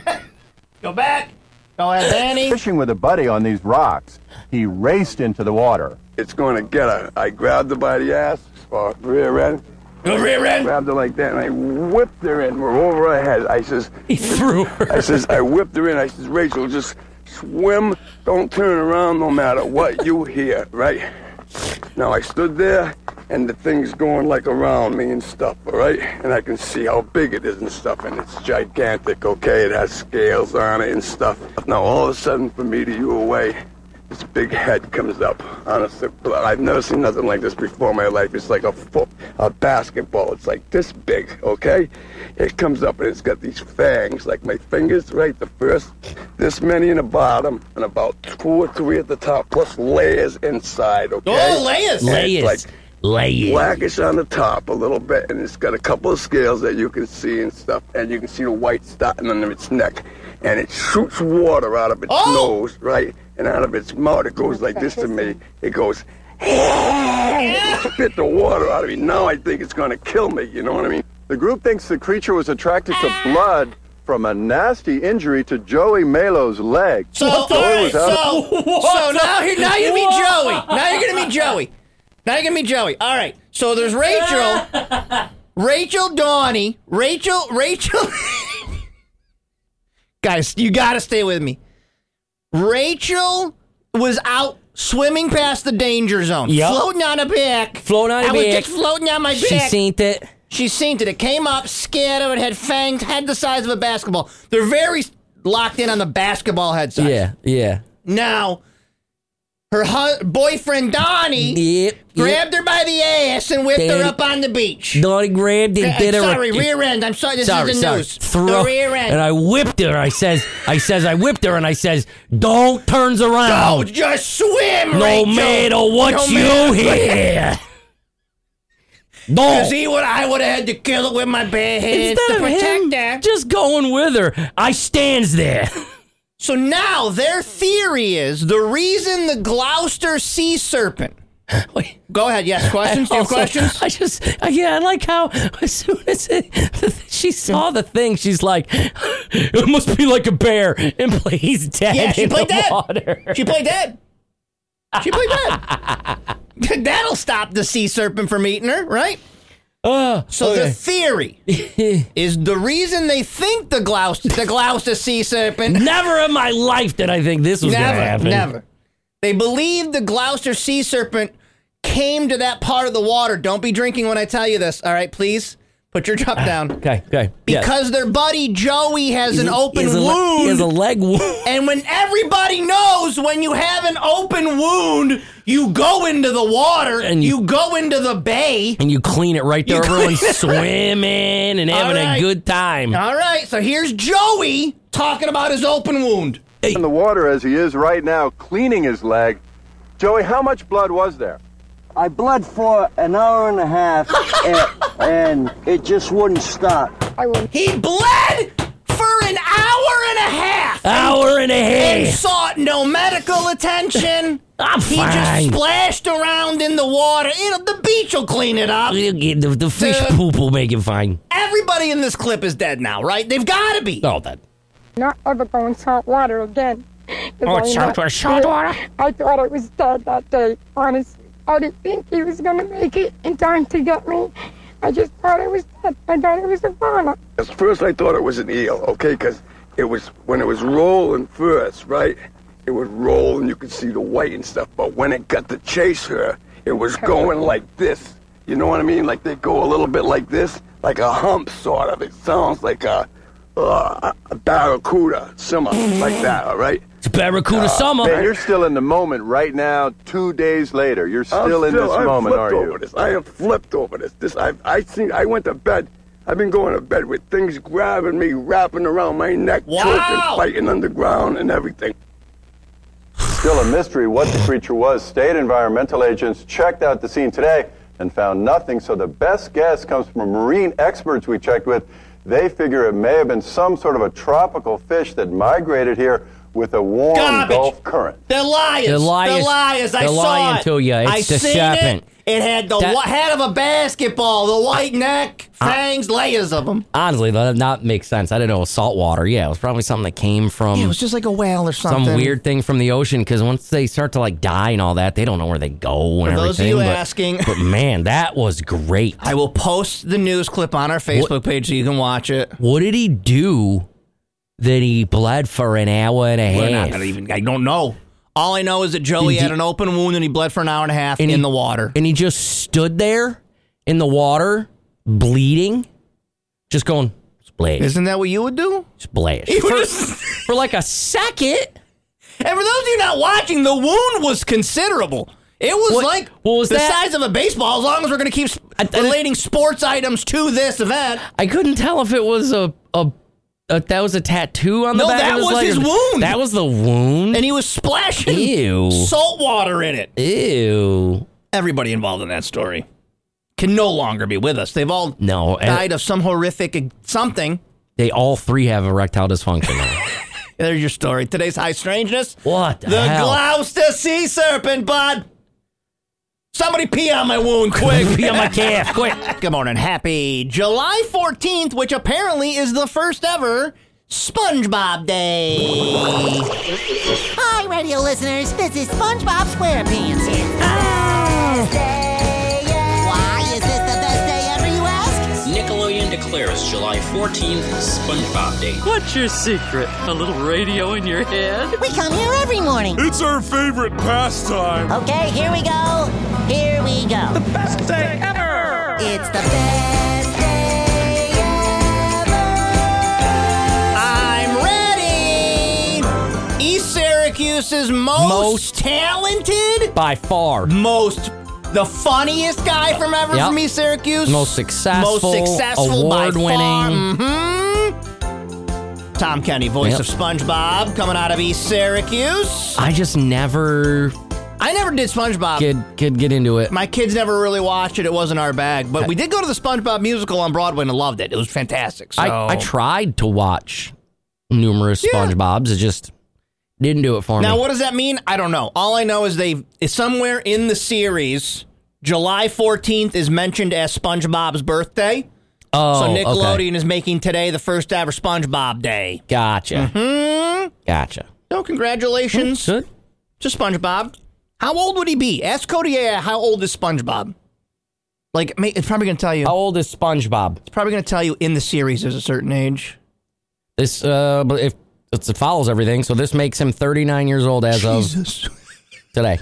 Go back. Go ahead, Danny. Fishing with a buddy on these rocks. He raced into the water. It's going to get her. I grabbed her by the ass, or rear end. Rear end. Grabbed her like that, and I whipped her in. We're over her head. I says, he threw her. I whipped her in. I says, Rachel, just swim. Don't turn around no matter what you hear, right? Now, I stood there, and the thing's going like around me and stuff, all right? And I can see how big it is and stuff, and it's gigantic, okay? It has scales on it and stuff. Now, all of a sudden, from me to you away, this big head comes up. Honestly, I've never seen nothing like this before in my life. It's like a basketball. It's like this big, okay? It comes up and it's got these fangs, like my fingers, right? The first, this many in the bottom, and about 2 or 3 at the top, plus layers inside, okay? Oh, layers! And it's like layers. blackish on the top a little bit, and it's got a couple of scales that you can see and stuff, and you can see the white starting under its neck, and it shoots water out of its nose, right? And out of its mouth, it goes like this to me. It goes, spit the water out of me. Now I think it's going to kill me, you know what I mean? The group thinks the creature was attracted to blood from a nasty injury to Joey Melo's leg. So now you meet Joey. Now you're gonna meet Joey. All right. So there's Rachel, Donnie, Rachel. Guys, you gotta stay with me. Rachel was out swimming past the danger zone, floating on her back. I was just floating on my back. She seen it. It came up, scared of it, had fangs, head the size of a basketball. They're very locked in on the basketball head size. Yeah. Now, her boyfriend, Donnie, grabbed her by the ass and whipped her up on the beach. Donnie grabbed and did her. Sorry, rear end. I'm sorry, this is the news. The rear end. And I whipped her. I whipped her, and I says, don't turns around. Don't just swim, no Rachel. matter what you hear. No. See what I would have had to kill it with my bare hands Instead to of protect him her. just going with her, I stands there. So now their theory is the reason the Gloucester sea serpent. Wait. Go ahead. Yes, questions? Do you have questions? I like how as soon as she saw the thing, she's like, it must be like a bear, and plays dead. Yeah, she played dead. Water. She played dead. That'll stop the sea serpent from eating her, right? So the theory is the reason they think the Gloucester sea serpent. Never in my life did I think this was going to happen. Never. They believe the Gloucester sea serpent came to that part of the water. Don't be drinking when I tell you this. All right, please put your cup down. Okay. Because their buddy Joey has an open wound. He has a leg wound. And when everybody knows when you have an open wound, you go into the water and you go into the bay. And you clean it right there. Everyone's swimming and having a good time. All right, so here's Joey talking about his open wound. In the water as he is right now, cleaning his leg. Joey, how much blood was there? I bled for an hour and a half, and it just wouldn't stop. He bled for an hour and a half. And sought no medical attention. I'm he fine. just splashed around in the water. The beach will clean it up. The fish poop will make it fine. Everybody in this clip is dead now, right? They've got to be. All dead. Not ever go in salt water again. Salt water? I thought I was dead that day, honestly. I didn't think he was going to make it in time to get me. I just thought I was dead. I thought it was a fauna. At first I thought it was an eel, okay? Because it was, when it was rolling first, right? It would roll and you could see the white and stuff. But when it got to chase her, it was going like this. You know what I mean? Like they go a little bit like this, like a hump sort of. It sounds like a barracuda, summer, like that, all right? It's barracuda summer. Man, you're still in the moment right now, 2 days later. You're still in this moment, are you? I have flipped over this. I went to bed. I've been going to bed with things grabbing me, wrapping around my neck, choking, fighting underground and everything. Still a mystery what the creature was. State environmental agents checked out the scene today and found nothing, so the best guess comes from marine experts we checked with. They figure it may have been some sort of a tropical fish that migrated here with a warm Gulf current. They're liars. They're liars. I They're saw lying it. to you. It's the serpent. It had the head of a basketball, the white neck, fangs, layers of them. Honestly, that does not make sense. I didn't know it was salt water. Yeah, it was probably something that came from... Yeah, it was just like a whale or something. Some weird thing from the ocean, because once they start to die and all that, they don't know where they go and For those of everything. you asking... But man, that was great. I will post the news clip on our Facebook page so you can watch it. What did he do that he bled for an hour and a half? I don't know. All I know is that Joey had an open wound and he bled for an hour and a half in the water. And he just stood there in the water, bleeding, just going, splash. Isn't that what you would do? Splash. For like a second. And for those of you not watching, the wound was considerable. It was the size of a baseball, as long as we're going to keep relating sports items to this event. I couldn't tell if it was that was a tattoo on the back of his leg. No, that was his wound. That was the wound? And he was splashing salt water in it. Ew. Everybody involved in that story can no longer be with us. They've all died of some horrific something. They all three have erectile dysfunction now. There's your story. Today's high strangeness. What the The hell? Gloucester sea serpent, bud. Somebody pee on my wound, quick. Pee on my calf, quick. Good morning. Happy July 14th, which apparently is the first ever SpongeBob Day. Hi, radio listeners. This is SpongeBob SquarePants here. Why is this the best day ever, you ask? Nickelodeon declares July 14th SpongeBob Day. What's your secret? A little radio in your head? We come here every morning. It's our favorite pastime. Okay, here we go. Here we go. The best day ever. It's the best day ever. I'm ready. East Syracuse's most talented, by far, the funniest guy from East Syracuse, most successful, award-winning. Mm-hmm. Tom Kenny, voice of SpongeBob, coming out of East Syracuse. I just never did SpongeBob. Could get into it. My kids never really watched it. It wasn't our bag. But we did go to the SpongeBob musical on Broadway and loved it. It was fantastic. So I tried to watch numerous SpongeBobs. It just didn't do it for me. Now, what does that mean? I don't know. All I know is it's somewhere in the series, July 14th is mentioned as SpongeBob's birthday. Oh, so Nickelodeon okay. is making today the first ever SpongeBob Day. Gotcha. Mm-hmm. Gotcha. So congratulations to SpongeBob. How old would he be? Ask Cody, how old is SpongeBob? Like, it's probably going to tell you. How old is SpongeBob? It's probably going to tell you in the series there's a certain age. But if it follows everything, so this makes him 39 years old as of today.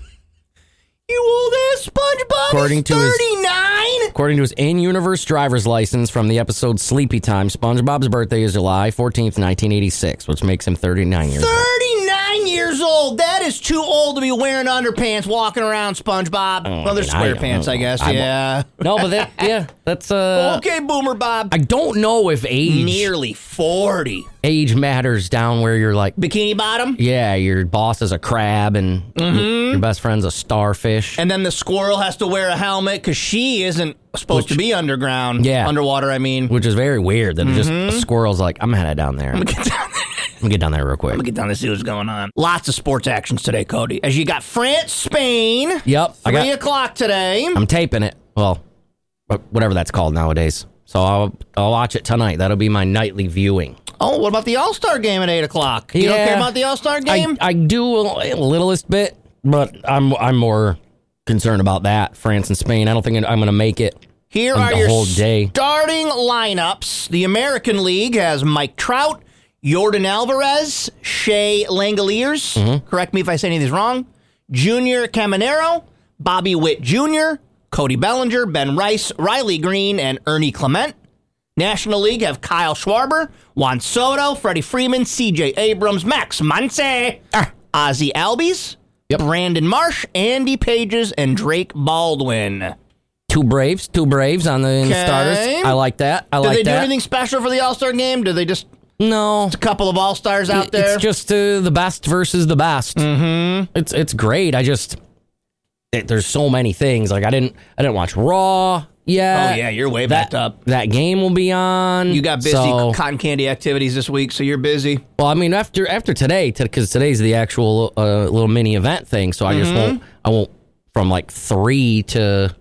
You old ass SpongeBob According is to his- 39? According to his in-universe driver's license from the episode Sleepy Time, SpongeBob's birthday is July 14th, 1986, which makes him 39 years old. 39 years old. That is too old to be wearing underpants, walking around, SpongeBob. Well, they're square pants, I guess. Yeah. No, but that's okay, Boomer Bob. I don't know if age nearly 40. Age matters down where you're like Bikini Bottom. Yeah, your boss is a crab and your best friend's a starfish. And then the squirrel has to wear a helmet because she isn't supposed to be underground. Yeah, underwater. I mean, which is very weird that just a squirrel's like, I'm headed down there. I'm gonna get down there. I'm gonna get down there real quick. I'm gonna get down to see what's going on. Lots of sports actions today, Cody. As you got France, Spain. Yep, 3 o'clock today. I'm taping it. Well, whatever that's called nowadays. So I'll watch it tonight. That'll be my nightly viewing. Oh, what about the All-Star game at 8 o'clock? You don't care about the All-Star game? I do a littlest bit, but I'm more concerned about that. France and Spain. I don't think I'm going to make it. Here are your starting lineups. The American League has Mike Trout, Yordan Alvarez, Shea Langoliers. Correct me if I say any of these wrong. Junior Caminero, Bobby Witt Jr., Cody Bellinger, Ben Rice, Riley Green, and Ernie Clement. National League have Kyle Schwarber, Juan Soto, Freddie Freeman, C.J. Abrams, Max Muncy, Ozzie Albies, Brandon Marsh, Andy Pages, and Drake Baldwin. Two Braves on the starters. I like that. Did they do anything special for the All-Star game? Did they just... No. It's a couple of All-Stars out there? It's just the best versus the best. Mm-hmm. It's great. There's so many things. Like I didn't watch Raw yet. Oh yeah, you're way backed up. That game will be on. You got busy cotton candy activities this week, so you're busy. Well, I mean after today, because today's the actual little mini event thing, so I just won't from like 3 to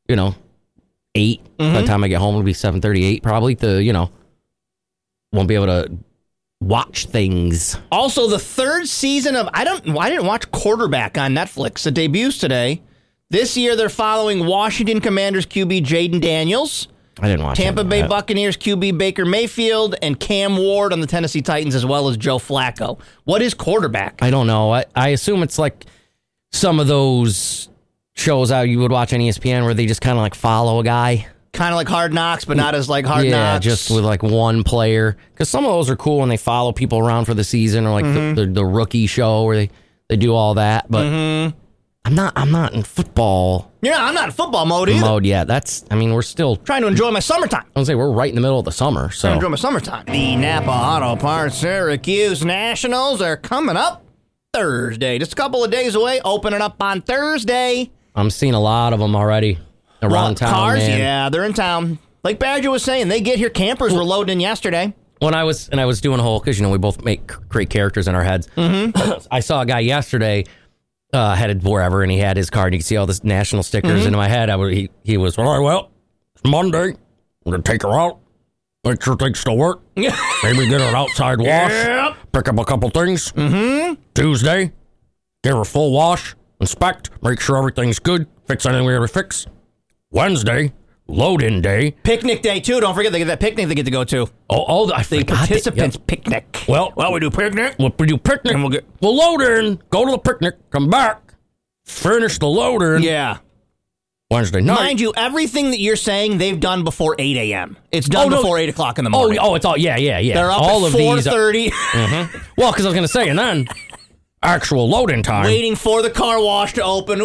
8. By the time I get home, it'll be 7:38 probably. Won't be able to watch things. Also, the third season of I didn't watch Quarterback on Netflix. It debuts today. This year, they're following Washington Commanders QB Jaden Daniels. I didn't watch Tampa Bay Buccaneers QB Baker Mayfield and Cam Ward on the Tennessee Titans, as well as Joe Flacco. What is Quarterback? I don't know. I assume it's like some of those shows out you would watch on ESPN where they just kind of like follow a guy. Kind of like Hard Knocks, but not as like Hard Knocks. Yeah, just with like one player. Because some of those are cool when they follow people around for the season, or like the rookie show where they do all that. But I'm not in football. I'm not in football mode either. Yeah, we're still trying to enjoy my summertime. I would say we're right in the middle of the summer. So trying to enjoy my summertime. The Napa Auto Parts Syracuse Nationals are coming up Thursday. Just a couple of days away. Opening up on Thursday. I'm seeing a lot of them already. Around town, cars, man. Yeah, they're in town. Like Badger was saying, they get here. Campers were loading in yesterday. When I was doing a whole, because we both make great characters in our heads. I saw a guy yesterday headed wherever, and he had his car, and you could see all the national stickers. And in my head, he was all right. Well, it's Monday. I'm gonna take her out. Make sure things still work. Maybe get an outside wash. Yep. Pick up a couple things. Mm-hmm. Tuesday, give her a full wash. Inspect. Make sure everything's good. Fix anything we ever fix. Wednesday, load-in day. Picnic day, too. Don't forget they get that picnic they get to go to. I the forgot participants picnic. Well, we do picnic. We do picnic. And we'll load in, go to the picnic, come back, finish the load in. Yeah. Wednesday night. Mind you, everything that you're saying, they've done before 8 a.m. It's done before 8 o'clock in the morning. Oh, it's all, yeah. They're up all at of 4:30. These are, Well, because I was going to say, and then actual load-in time. Waiting for the car wash to open.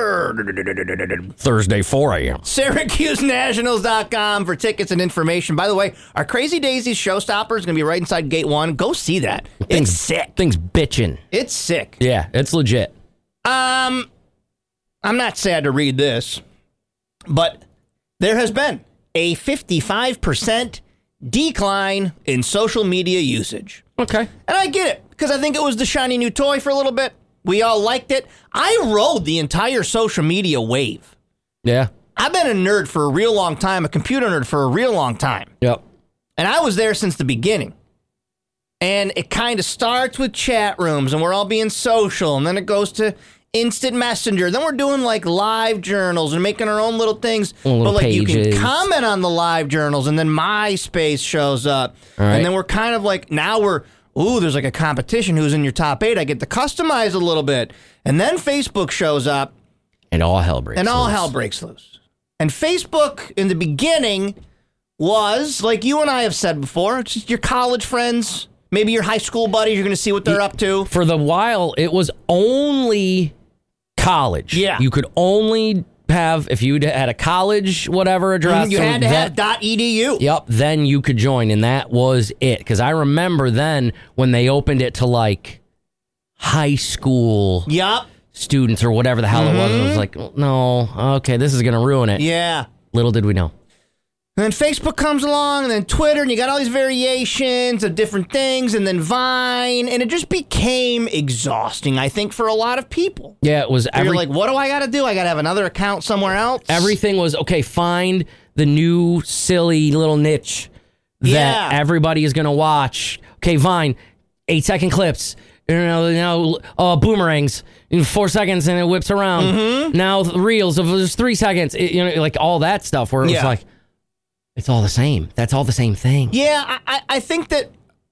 Thursday, 4 a.m. SyracuseNationals.com for tickets and information. By the way, our Crazy Daisies Showstopper is going to be right inside Gate 1. Go see that. It's sick. Thing's bitching. It's sick. Yeah, it's legit. I'm not sad to read this, but there has been a 55% decline in social media usage. Okay. And I get it, because I think it was the shiny new toy for a little bit. We all liked it. I rode the entire social media wave. Yeah. I've been a nerd for a real long time, a computer nerd for a real long time. Yep. And I was there since the beginning. And it kind of starts with chat rooms, and we're all being social, and then it goes to instant messenger. Then we're doing like live journals and making our own little things. Little but like pages. you can comment on the live journals, and then MySpace shows up. All right. And then we're kind of like, now there's like a competition who's in your top 8. I get to customize a little bit. And then Facebook shows up. And all hell breaks loose. And Facebook in the beginning was, like you and I have said before, it's just your college friends, maybe your high school buddies, you're going to see what they're up to. For the while, it was only college. Yeah. You could only have, if you had a college whatever address. You had to have .edu. Yep, then you could join, and that was it. Because I remember then when they opened it to like high school students or whatever the hell it was like, no, okay, this is going to ruin it. Yeah. Little did we know. And then Facebook comes along, and then Twitter, and you got all these variations of different things, and then Vine, and it just became exhausting, I think, for a lot of people. Yeah, it was. You're like, what do I got to do? I got to have another account somewhere else? Everything was, okay, find the new silly little niche that everybody is going to watch. Okay, Vine, 8-second clips. Boomerangs in 4 seconds and it whips around. Now the reels of just 3 seconds. Like all that stuff where it was like, it's all the same. That's all the same thing. Yeah, I think that,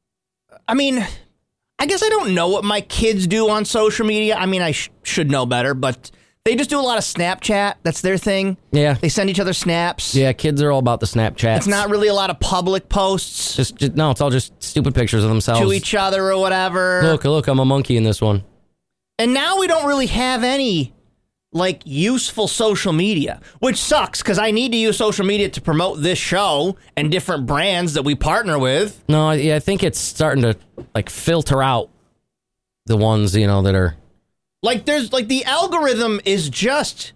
I guess I don't know what my kids do on social media. I mean, I should know better, but they just do a lot of Snapchat. That's their thing. Yeah. They send each other snaps. Yeah, kids are all about the Snapchat. It's not really a lot of public posts. No, it's all just stupid pictures of themselves. To each other or whatever. Look, I'm a monkey in this one. And now we don't really have any like useful social media, which sucks because I need to use social media to promote this show and different brands that we partner with. No, I think it's starting to like filter out the ones, that are like there's like the algorithm is just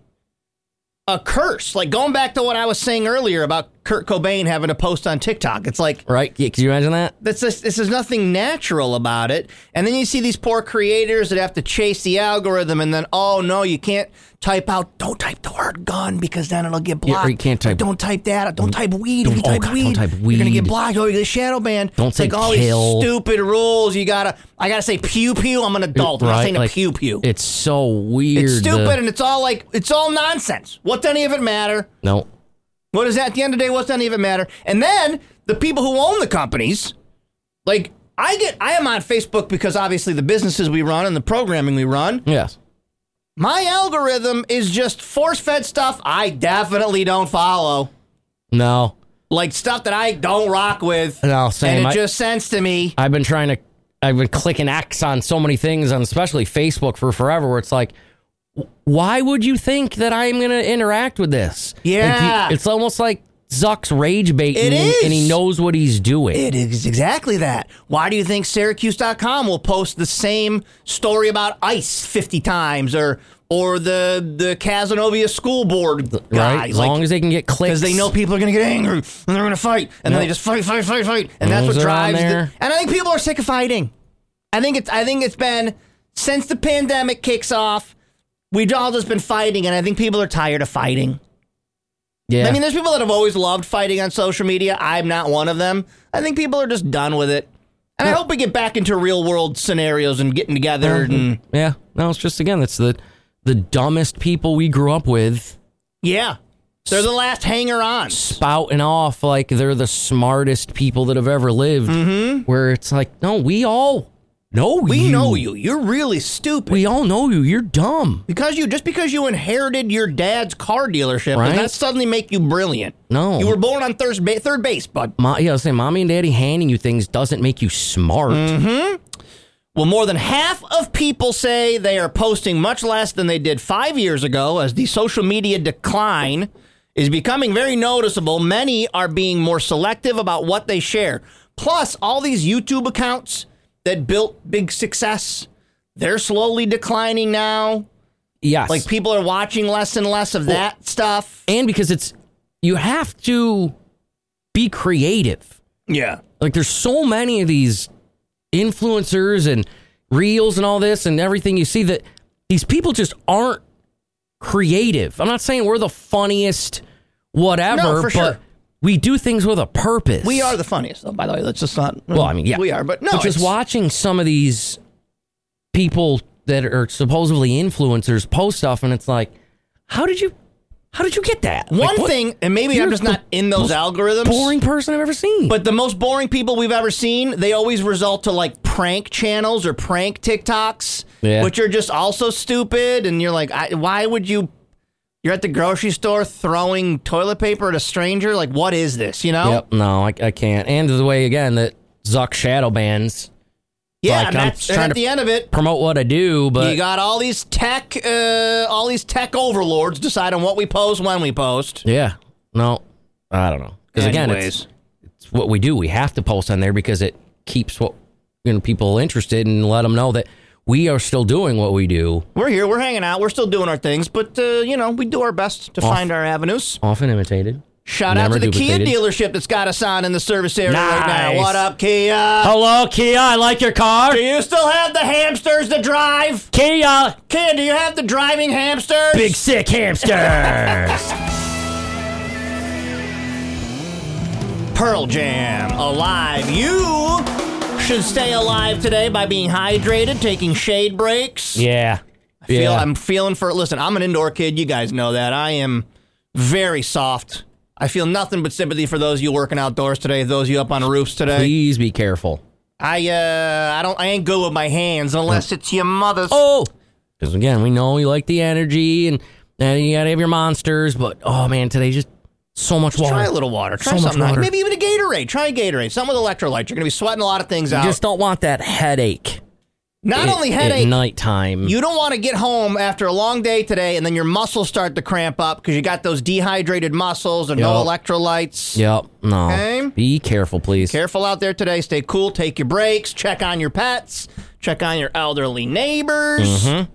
a curse. Like going back to what I was saying earlier about Kurt Cobain having a post on TikTok. It's like, right? Yeah, can you imagine that? This is nothing natural about it. And then you see these poor creators that have to chase the algorithm, and then no, you can't don't type the word gun because then it'll get blocked. Yeah, you can't type. Don't type that. Don't type weed. If you type weed, don't type weed, you're gonna get blocked. You're gonna get shadow banned. Don't say like all kill. These stupid rules. I gotta say pew pew. I'm an adult. I'm not saying a pew pew. It's so weird. It's stupid, and it's all nonsense. What does any of it matter? No. What is that? At the end of the day, what's any of it matter? And then the people who own the companies, like I am on Facebook because obviously the businesses we run and the programming we run. Yes. My algorithm is just force-fed stuff I definitely don't follow. No. Like stuff that I don't rock with. No, same. And it just sends to me. I've been clicking X on so many things, on especially Facebook for forever, where it's like, why would you think that I'm going to interact with this? Yeah. It's almost like Zuck's rage baiting, It is. and he knows what he's doing. It is exactly that. Why do you think Syracuse.com will post the same story about ICE 50 times or the Casanova school board guys? Right, as long as they can get clicks. Because they know people are going to get angry and they're going to fight. And then they just fight. And that's what drives there. And I think people are sick of fighting. I think it's been, since the pandemic kicks off, we've all just been fighting, and I think people are tired of fighting. Yeah. I mean, there's people that have always loved fighting on social media. I'm not one of them. I think people are just done with it. And I hope we get back into real world scenarios and getting together. And Yeah. No, it's just, again, it's the dumbest people we grew up with. Yeah. They're the last hanger-ons. Spouting off like they're the smartest people that have ever lived. Mm-hmm. Where it's like, no, we all know We you. know you. You're really stupid. We all know you. You're dumb. Because you inherited your dad's car dealership, Right? does that suddenly make you brilliant? No. You were born on third base, bud. I was saying, mommy and daddy handing you things doesn't make you smart. Mm-hmm. Well, more than half of people say they are posting much less than they did 5 years ago as the social media decline is becoming very noticeable. Many are being more selective about what they share. Plus, all these YouTube accounts that built big success, they're slowly declining now. Yes. Like, people are watching less and less of that stuff. And because you have to be creative. Yeah. Like, there's so many of these influencers and reels and all this and everything you see that these people just aren't creative. I'm not saying we're the funniest whatever, No, for but sure. we do things with a purpose. We are the funniest, though, by the way. Let's just not... Well, I mean, yeah. We are, but no. But just watching some of these people that are supposedly influencers post stuff, and it's like, how did you get that? One Like, thing, and maybe You're I'm just the not in those most algorithms. boring person I've ever seen. But the most boring people we've ever seen, they always result to like prank channels or prank TikToks, which are just also stupid. And you're like, why would you? You're at the grocery store throwing toilet paper at a stranger. Like, what is this? You know? Yep. No, I can't. And the way again that Zuck shadow bans. Yeah, like, and that's at the end of it. Promote what I do, but You got all these tech overlords decide on what we post when we post. yeah, no, I don't know. Because again, it's what we do. We have to post on there because it keeps people interested and let them know that we are still doing what we do. We're here. We're hanging out. We're still doing our things, but we do our best to find our avenues. Often imitated. Shout out to the Kia dealership that's got us on in the service area right now. Nice. What up, Kia? Hello, Kia. I like your car. Do you still have the hamsters to drive? Kia, do you have the driving hamsters? big sick hamsters. Pearl Jam, alive. You should stay alive today by being hydrated, taking shade breaks. Yeah. I'm feeling for... Listen, I'm an indoor kid. You guys know that. I am very soft. I feel nothing but sympathy for those of you working outdoors today, those of you up on roofs today. Please be careful. I ain't good with my hands unless it's your mother's. Oh, because again, we know you like the energy and you gotta have your monsters, but oh man, today just so much water. Try a little water. Try so something. much water. Maybe even a Gatorade. Try a Gatorade. Something with electrolytes. You're gonna be sweating a lot of things out. You just don't want that headache. Not only headache. At nighttime. You don't want to get home after a long day today and then your muscles start to cramp up because you got those dehydrated muscles and no electrolytes. Yep. No. Okay? Be careful, please. Careful out there today. Stay cool. Take your breaks. Check on your pets. Check on your elderly neighbors. Mm-hmm.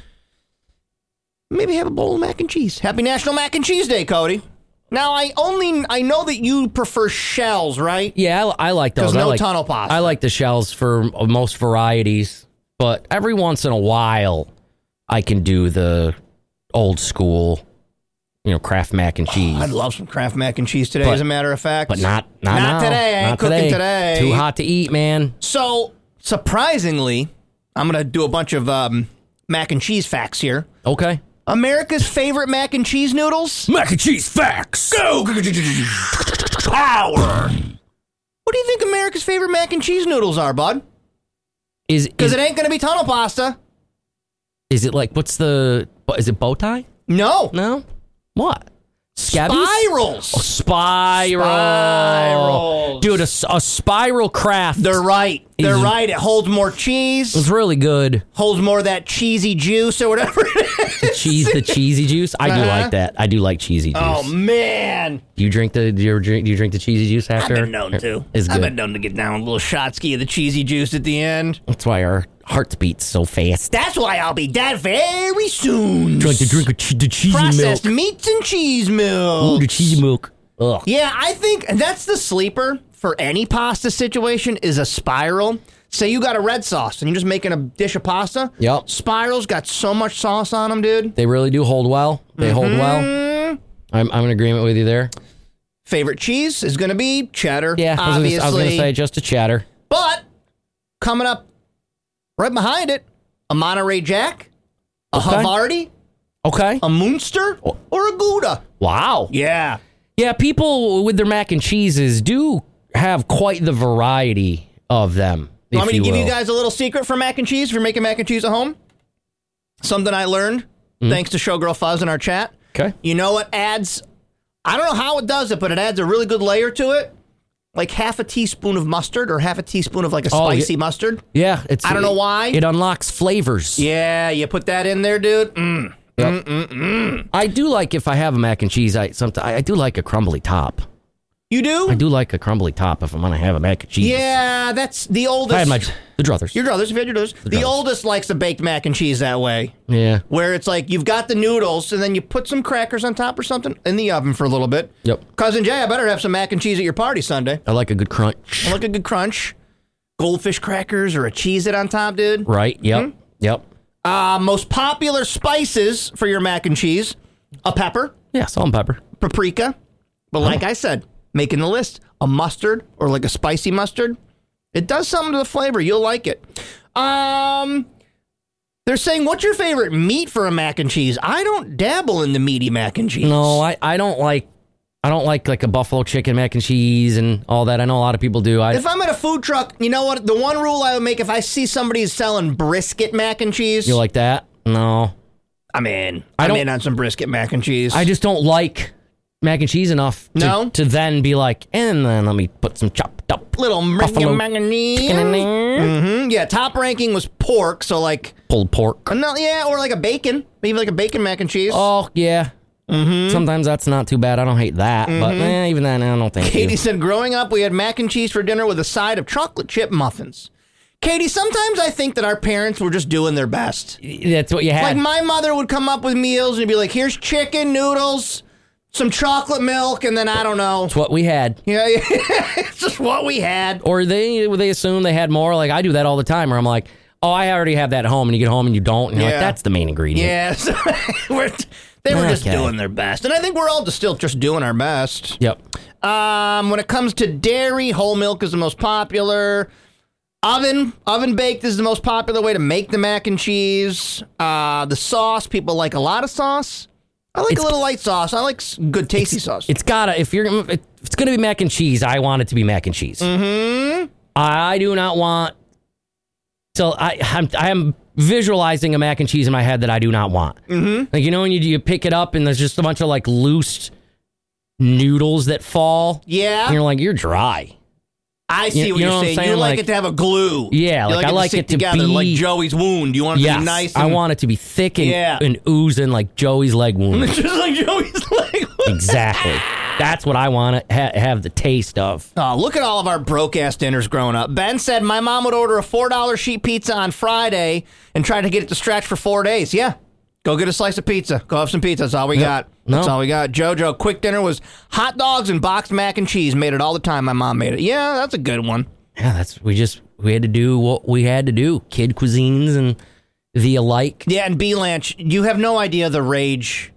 Maybe have a bowl of mac and cheese. Happy National Mac and Cheese Day, Cody. Now, I know that you prefer shells, right? Yeah, I like those. There's no tunnel pasta. I like the shells for most varieties, but every once in a while, I can do the old school, Kraft mac and cheese. I'd love some Kraft mac and cheese today, as a matter of fact. But not Not today. I ain't cooking today. Too hot to eat, man. So, surprisingly, I'm going to do a bunch of mac and cheese facts here. Okay. America's favorite mac and cheese noodles? Mac and cheese facts. Go! Power! What do you think America's favorite mac and cheese noodles are, bud? Because it ain't going to be tunnel pasta. Is it like, is it bow tie? No. No? What? Scabbies? Spirals. Oh, spiral. Dude, a spiral Kraft. They're right. They're right. It holds more cheese. It's really good. Holds more of that cheesy juice or whatever it is. The cheesy juice? I do like that. I do like cheesy juice. Oh, man. Do you drink the cheesy juice after? I've been known to. It's good. I've been known to get down with a little shotski of the cheesy juice at the end. That's why our hearts beat so fast. That's why I'll be dead very soon. Drink the cheesy Processed milk. meats and cheese milk. Ooh, the cheesy milk. Ugh. Yeah, I think that's the sleeper for any pasta situation is a spiral. Say you got a red sauce and you're just making a dish of pasta. Yep. Spirals got so much sauce on them, dude. They really do hold well. They hold well. I'm in agreement with you there. Favorite cheese is going to be cheddar. Yeah, obviously. I was going to say just a cheddar. But coming up right behind it, a Monterey Jack, a Havarti, a Munster, or a Gouda. Wow. Yeah. Yeah, people with their mac and cheeses do have quite the variety of them. Want me to give you guys a little secret for mac and cheese if you're making mac and cheese at home? Something I learned thanks to Showgirl Fuzz in our chat. Okay. You know what adds, I don't know how it does it, but it adds a really good layer to it. Like half a teaspoon of mustard or half a teaspoon of like a spicy mustard. Yeah. I don't know why. It unlocks flavors. Yeah, you put that in there, dude. Yep. I do like, if I have a mac and cheese, I do like a crumbly top. You do? I do like a crumbly top if I'm going to have a mac and cheese. Yeah, that's the oldest. I had the druthers. Your druthers, if you had your druthers. The oldest likes a baked mac and cheese that way. Yeah. Where it's like you've got the noodles and then you put some crackers on top or something in the oven for a little bit. Yep. Cousin Jay, I better have some mac and cheese at your party Sunday. I like a good crunch. I like a good crunch. Goldfish crackers or a Cheez-It on top, dude. Right, yep, yep. Most popular spices for your mac and cheese, a pepper. Yeah, salt and pepper. Paprika. But like I said, making the list, a mustard or like a spicy mustard. It does something to the flavor. You'll like it. They're saying, what's your favorite meat for a mac and cheese? I don't dabble in the meaty mac and cheese. No, I don't like a buffalo chicken mac and cheese and all that. I know a lot of people do. If I'm at a food truck, you know what? The one rule I would make, if I see somebody selling brisket mac and cheese. You like that? No. I'm in. I'm in on some brisket mac and cheese. I just don't like mac and cheese enough to then be like, and then let me put some chopped up little buffalo mac and cheese. Yeah, top ranking was pork, so like pulled pork. No, yeah, or like a bacon, maybe like a bacon mac and cheese. Oh yeah. Sometimes that's not too bad. I don't hate that, but even then, I don't think. Katie said, growing up, we had mac and cheese for dinner with a side of chocolate chip muffins. Katie, sometimes I think that our parents were just doing their best. That's what you had. Like my mother would come up with meals and be like, here's chicken, noodles, some chocolate milk, and then I don't know. It's what we had. Yeah, it's just what we had. Or they assume they had more. Like I do that all the time, where I'm like, oh, I already have that at home, and you get home and you don't, and you're like, that's the main ingredient. Yes. They were just doing their best. And I think we're all still just doing our best. Yep. When it comes to dairy, whole milk is the most popular. Oven baked is the most popular way to make the mac and cheese. The sauce, people like a lot of sauce. I like a little light sauce. I like good tasty sauce. It's gotta, if it's gonna be mac and cheese, I want it to be mac and cheese. I do not want. So I am visualizing a mac and cheese in my head that I do not want. Like, you know, when you pick it up and there's just a bunch of like loose noodles that fall. Yeah. And you're like, you're dry. I see what you're saying. You like it to have a glue. Yeah, you like I like it to together, be like Joey's wound. You want it to be nice. I want it to be thick and oozing like Joey's leg wound. Just like Joey's leg wound. Exactly. That's what I want to have the taste of. Oh, look at all of our broke-ass dinners growing up. Ben said my mom would order a $4 sheet pizza on Friday and try to get it to stretch for 4 days. Yeah. Go get a slice of pizza. Go have some pizza. That's all we got. That's all we got. JoJo, quick dinner was hot dogs and boxed mac and cheese. Made it all the time. My mom made it. Yeah, that's a good one. Yeah, we had to do what we had to do. Kid cuisines and the alike. Yeah, and B-Lanch, you have no idea the rage.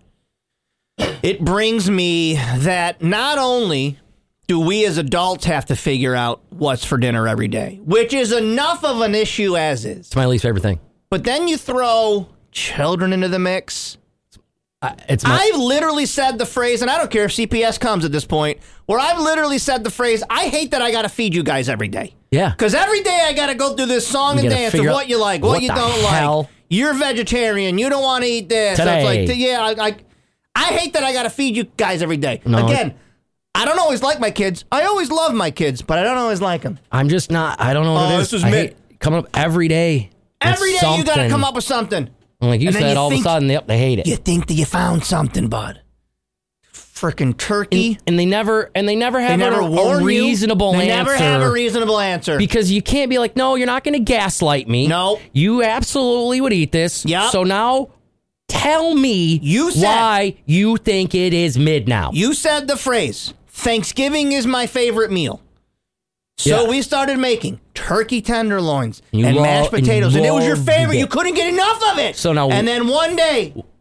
It brings me that not only do we as adults have to figure out what's for dinner every day, which is enough of an issue as is. It's my least favorite thing. But then you throw children into the mix. I've literally said the phrase, and I don't care if CPS comes at this point, where I've literally said the phrase, I hate that I got to feed you guys every day. Yeah. Because every day I got to go through this song and dance of what you like, what you don't like. You're vegetarian. You don't want to eat this. Today. It's like, I hate that I got to feed you guys every day. No. Again, I don't always like my kids. I always love my kids, but I don't always like them. I'm just not. I don't know what it is. This is me. Coming up every day. Every day you got to come up with something. Like you said, all of a sudden, they hate it. You think that you found something, bud. Frickin' turkey. And they never have a reasonable answer. They never have a reasonable answer. Because you can't be like, no, you're not going to gaslight me. No. You absolutely would eat this. Yep. So now tell me why you think it is mid now. You said the phrase, Thanksgiving is my favorite meal. So we started making turkey tenderloins and mashed potatoes, and it was your favorite. You couldn't get enough of it. So now, and then one day,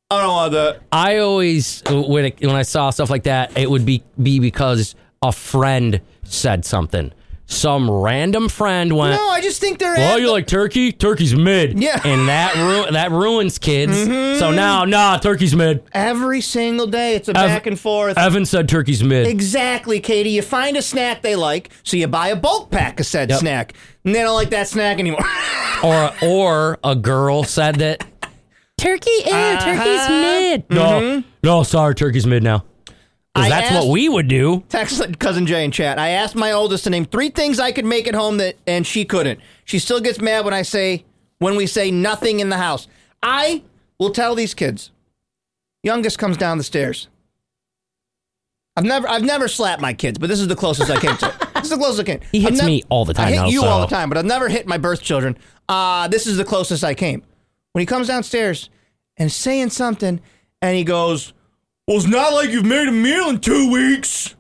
I don't want that. I always, when I saw stuff like that, it would be because a friend said something. Some random friend went, No, I just think they're... Well, you like turkey? Turkey's mid. Yeah. And that ruins kids. Mm-hmm. So now, turkey's mid. Every single day, it's a back and forth. Evan said turkey's mid. Exactly, Katie. You find a snack they like, so you buy a bulk pack of said snack. And they don't like that snack anymore. or a girl said that turkey's mid. No, sorry, turkey's mid now. Because that's what we would do. Text Cousin Jay in chat. I asked my oldest to name 3 things I could make at home and she couldn't. She still gets mad when we say nothing in the house. I will tell these kids. Youngest comes down the stairs. I've never slapped my kids, but this is the closest I came to it. This is the closest I came. He hits me all the time. I hit you all the time, but I've never hit my birth children. This is the closest I came. When he comes downstairs and saying something, and he goes, well, it's not like you've made a meal in 2 weeks.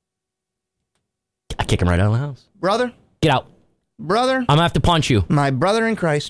I kick him right out of the house. Brother? Get out. Brother? I'm going to have to punch you. My brother in Christ.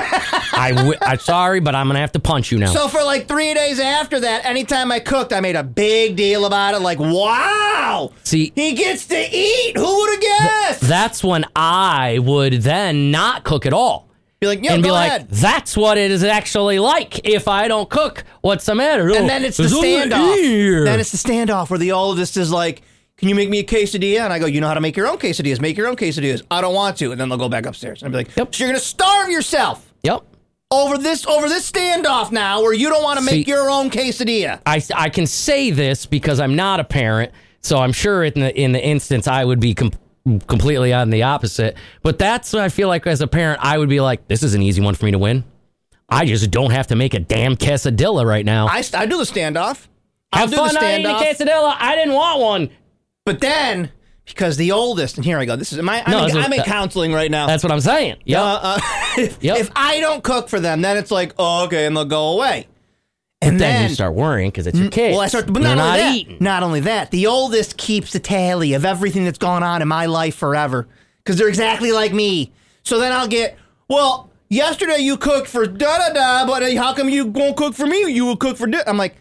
I'm sorry, but I'm going to have to punch you now. So for like 3 days after that, anytime I cooked, I made a big deal about it. Like, wow! See, he gets to eat! Who would have guessed? That's when I would then not cook at all. Be like, yeah, and go be ahead. like, that's what it is actually like if I don't cook. What's the matter? And then it's the standoff. Then it's the standoff where the oldest is like, can you make me a quesadilla? And I go, you know how to make your own quesadillas. Make your own quesadillas. I don't want to. And then they'll go back upstairs. And I'll be like, yep. So you're going to starve yourself. Yep. Over this standoff now where you don't want to make your own quesadilla. I can say this because I'm not a parent, so I'm sure in the instance I would be completely on the opposite. But that's what I feel like as a parent, I would be like, this is an easy one for me to win. I just don't have to make a damn quesadilla right now. I do the standoff. Have fun not eating a quesadilla. I didn't want one. But then, because the oldest, and here I go. I'm in counseling right now. That's what I'm saying. Yep. If I don't cook for them, then it's like, oh, okay, and they'll go away. And then you start worrying because it's your kids. Well, but not only that, the oldest keeps a tally of everything that's gone on in my life forever because they're exactly like me. So then I'll get, well, yesterday you cooked for da-da-da, but how come you won't cook for me? You will cook for I'm like,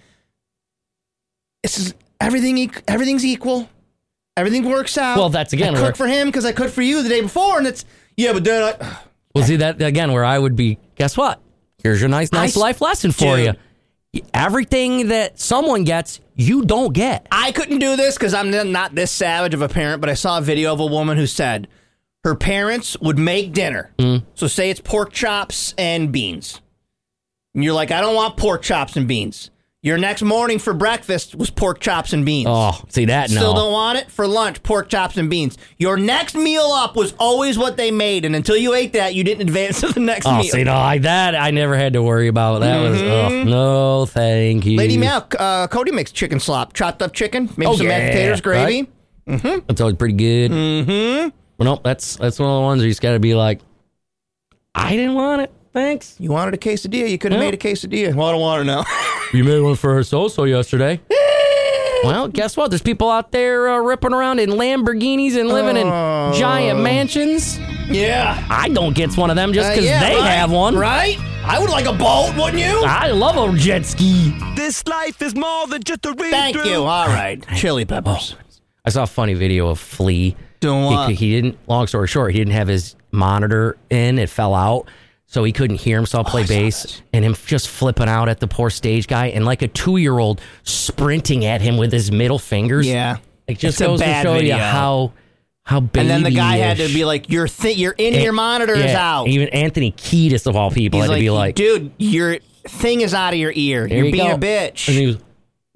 this is everything's equal. Everything works out. Well, that's again. I cook for him because I cooked for you the day before, and it's, yeah, but then Well, see, that again, where I would be, guess what? Here's your nice life lesson for you. Everything that someone gets, you don't get. I couldn't do this because I'm not this savage of a parent, but I saw a video of a woman who said her parents would make dinner. So say it's pork chops and beans. And you're like, I don't want pork chops and beans. Your next morning for breakfast was pork chops and beans. Oh, see that? Still don't want it? For lunch, pork chops and beans. Your next meal up was always what they made, and until you ate that, you didn't advance to the next meal. See, no, that I never had to worry about. That was, no, thank you. Lady Meow, Cody makes chicken slop. Chopped up chicken, maybe some mashed potatoes, gravy. Right? That's always pretty good. Well, no, that's one of the ones where you just got to be like, I didn't want it. Thanks. You wanted a quesadilla. You could have made a quesadilla. Well, I don't want it now. You made one for her so yesterday. Well, guess what? There's people out there ripping around in Lamborghinis and living in giant mansions. Yeah. I don't get one of them just because they have one. Right? I would like a boat, wouldn't you? I love a jet ski. This life is more than just a read. Thank you. All right. Chili peppers. I saw a funny video of Flea. Doing what? He didn't, long story short, he didn't have his monitor in. It fell out. So he couldn't hear himself play bass, and him just flipping out at the poor stage guy, and like a 2-year-old sprinting at him with his middle fingers. Yeah, it just goes to show you how baby. And then the guy had to be like, "Your monitor is out." Even Anthony Kiedis of all people had to be like, "Dude, your thing is out of your ear. You're being a bitch." And he was,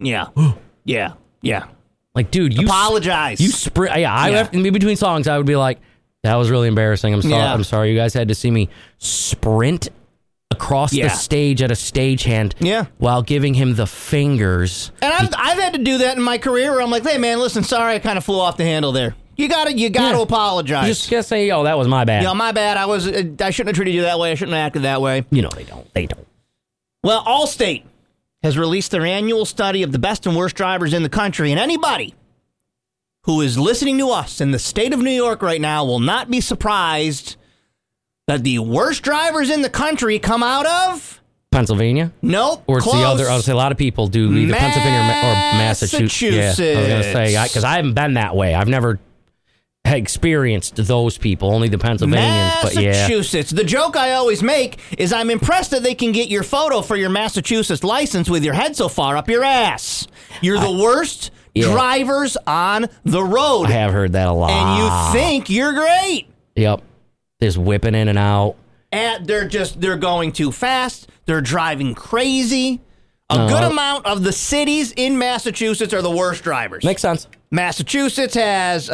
yeah. Like, dude, you apologize. You sprint. I left in between songs. I would be like, that was really embarrassing. I'm sorry. Yeah. I'm sorry. You guys had to see me sprint across the stage at a stagehand while giving him the fingers. And I've had to do that in my career where I'm like, hey, man, listen, sorry, I kind of flew off the handle there. You got to apologize. You just gotta say, oh, that was my bad. Yeah, my bad. I shouldn't have treated you that way. I shouldn't have acted that way. You know they don't. Well, Allstate has released their annual study of the best and worst drivers in the country, and anybody who is listening to us in the state of New York right now will not be surprised that the worst drivers in the country come out of Pennsylvania? Nope. Or it's close. the other. I would say a lot of people do either Pennsylvania or Massachusetts. Yeah, I was going to say, because I haven't been that way. I've never experienced those people, only the Pennsylvanians. But yeah. Massachusetts. The joke I always make is I'm impressed that they can get your photo for your Massachusetts license with your head so far up your ass. You're the worst drivers on the road. I have heard that a lot. And you think you're great. Yep. Just whipping in and out. And they're going too fast. They're driving crazy. A good amount of the cities in Massachusetts are the worst drivers. Makes sense. Massachusetts has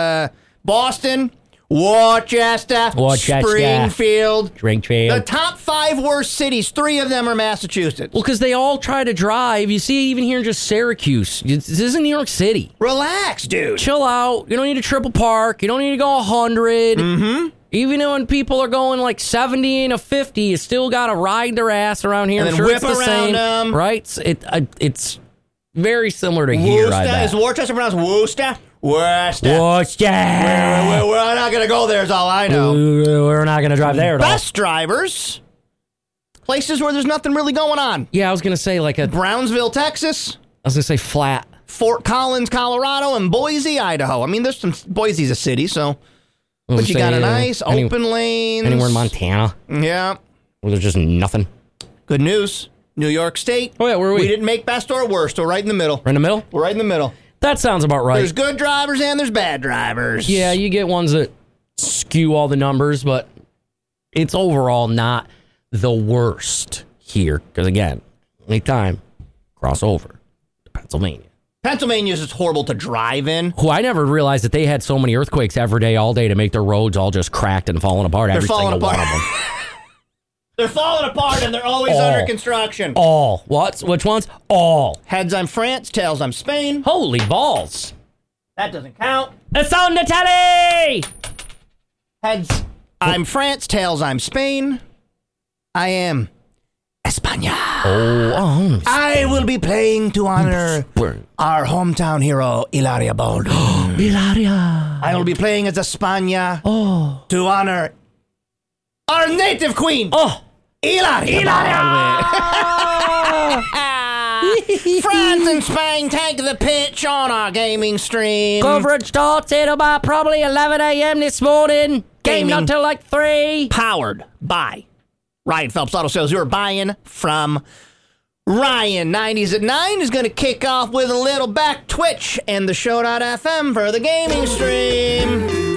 Boston, Worcester, Springfield. The top 5 worst cities, 3 of them are Massachusetts. Well, because they all try to drive. You see it even here in just Syracuse. This isn't New York City. Relax, dude. Chill out. You don't need to triple park. You don't need to go 100. Mm-hmm. Even when people are going like 70 and a 50, you still got to ride their ass around here. And then whip around them. Right? It's very similar to here, I bet. Is Worcester pronounced Worcester? Worcester. We're not going to go there is all I know. We're not going to drive there at all. Best drivers. Places where there's nothing really going on. Yeah, I was going to say like a... Brownsville, Texas. I was going to say flat. Fort Collins, Colorado, and Boise, Idaho. I mean, there's some... Boise's a city, so... But you got a nice open lanes. Anywhere in Montana. Yeah. Where there's just nothing. Good news. New York State. Oh, yeah, where are we? We didn't make best or worst. We're right in the middle. Right in the middle? We're right in the middle. That sounds about right. There's good drivers and there's bad drivers. Yeah, you get ones that skew all the numbers, but it's overall not the worst here. Because, again, anytime, cross over to Pennsylvania. Pennsylvania is just horrible to drive in. Who I never realized that they had so many earthquakes every day, all day, to make their roads all just cracked and falling apart. They're falling apart. One of them. They're falling apart and they're always under construction. All. What? Which ones? All. Heads, I'm France. Tails, I'm Spain. Holy balls. That doesn't count. It's on the telly! Heads, I'm France. Tails, I'm Spain. I am España. Oh. I will be playing to honor our hometown hero, Hilaria Baldwin. Hilaria. I will be playing as España to honor our native queen, Hilaria Baldwin. France and Spain take the pitch on our gaming stream. Coverage started about probably 11 a.m. this morning. Game not till like 3. Powered by Ryan Phelps Auto Sales. You're buying from Ryan. 90s at 9 is going to kick off with a little back twitch and the show.fm for the gaming stream.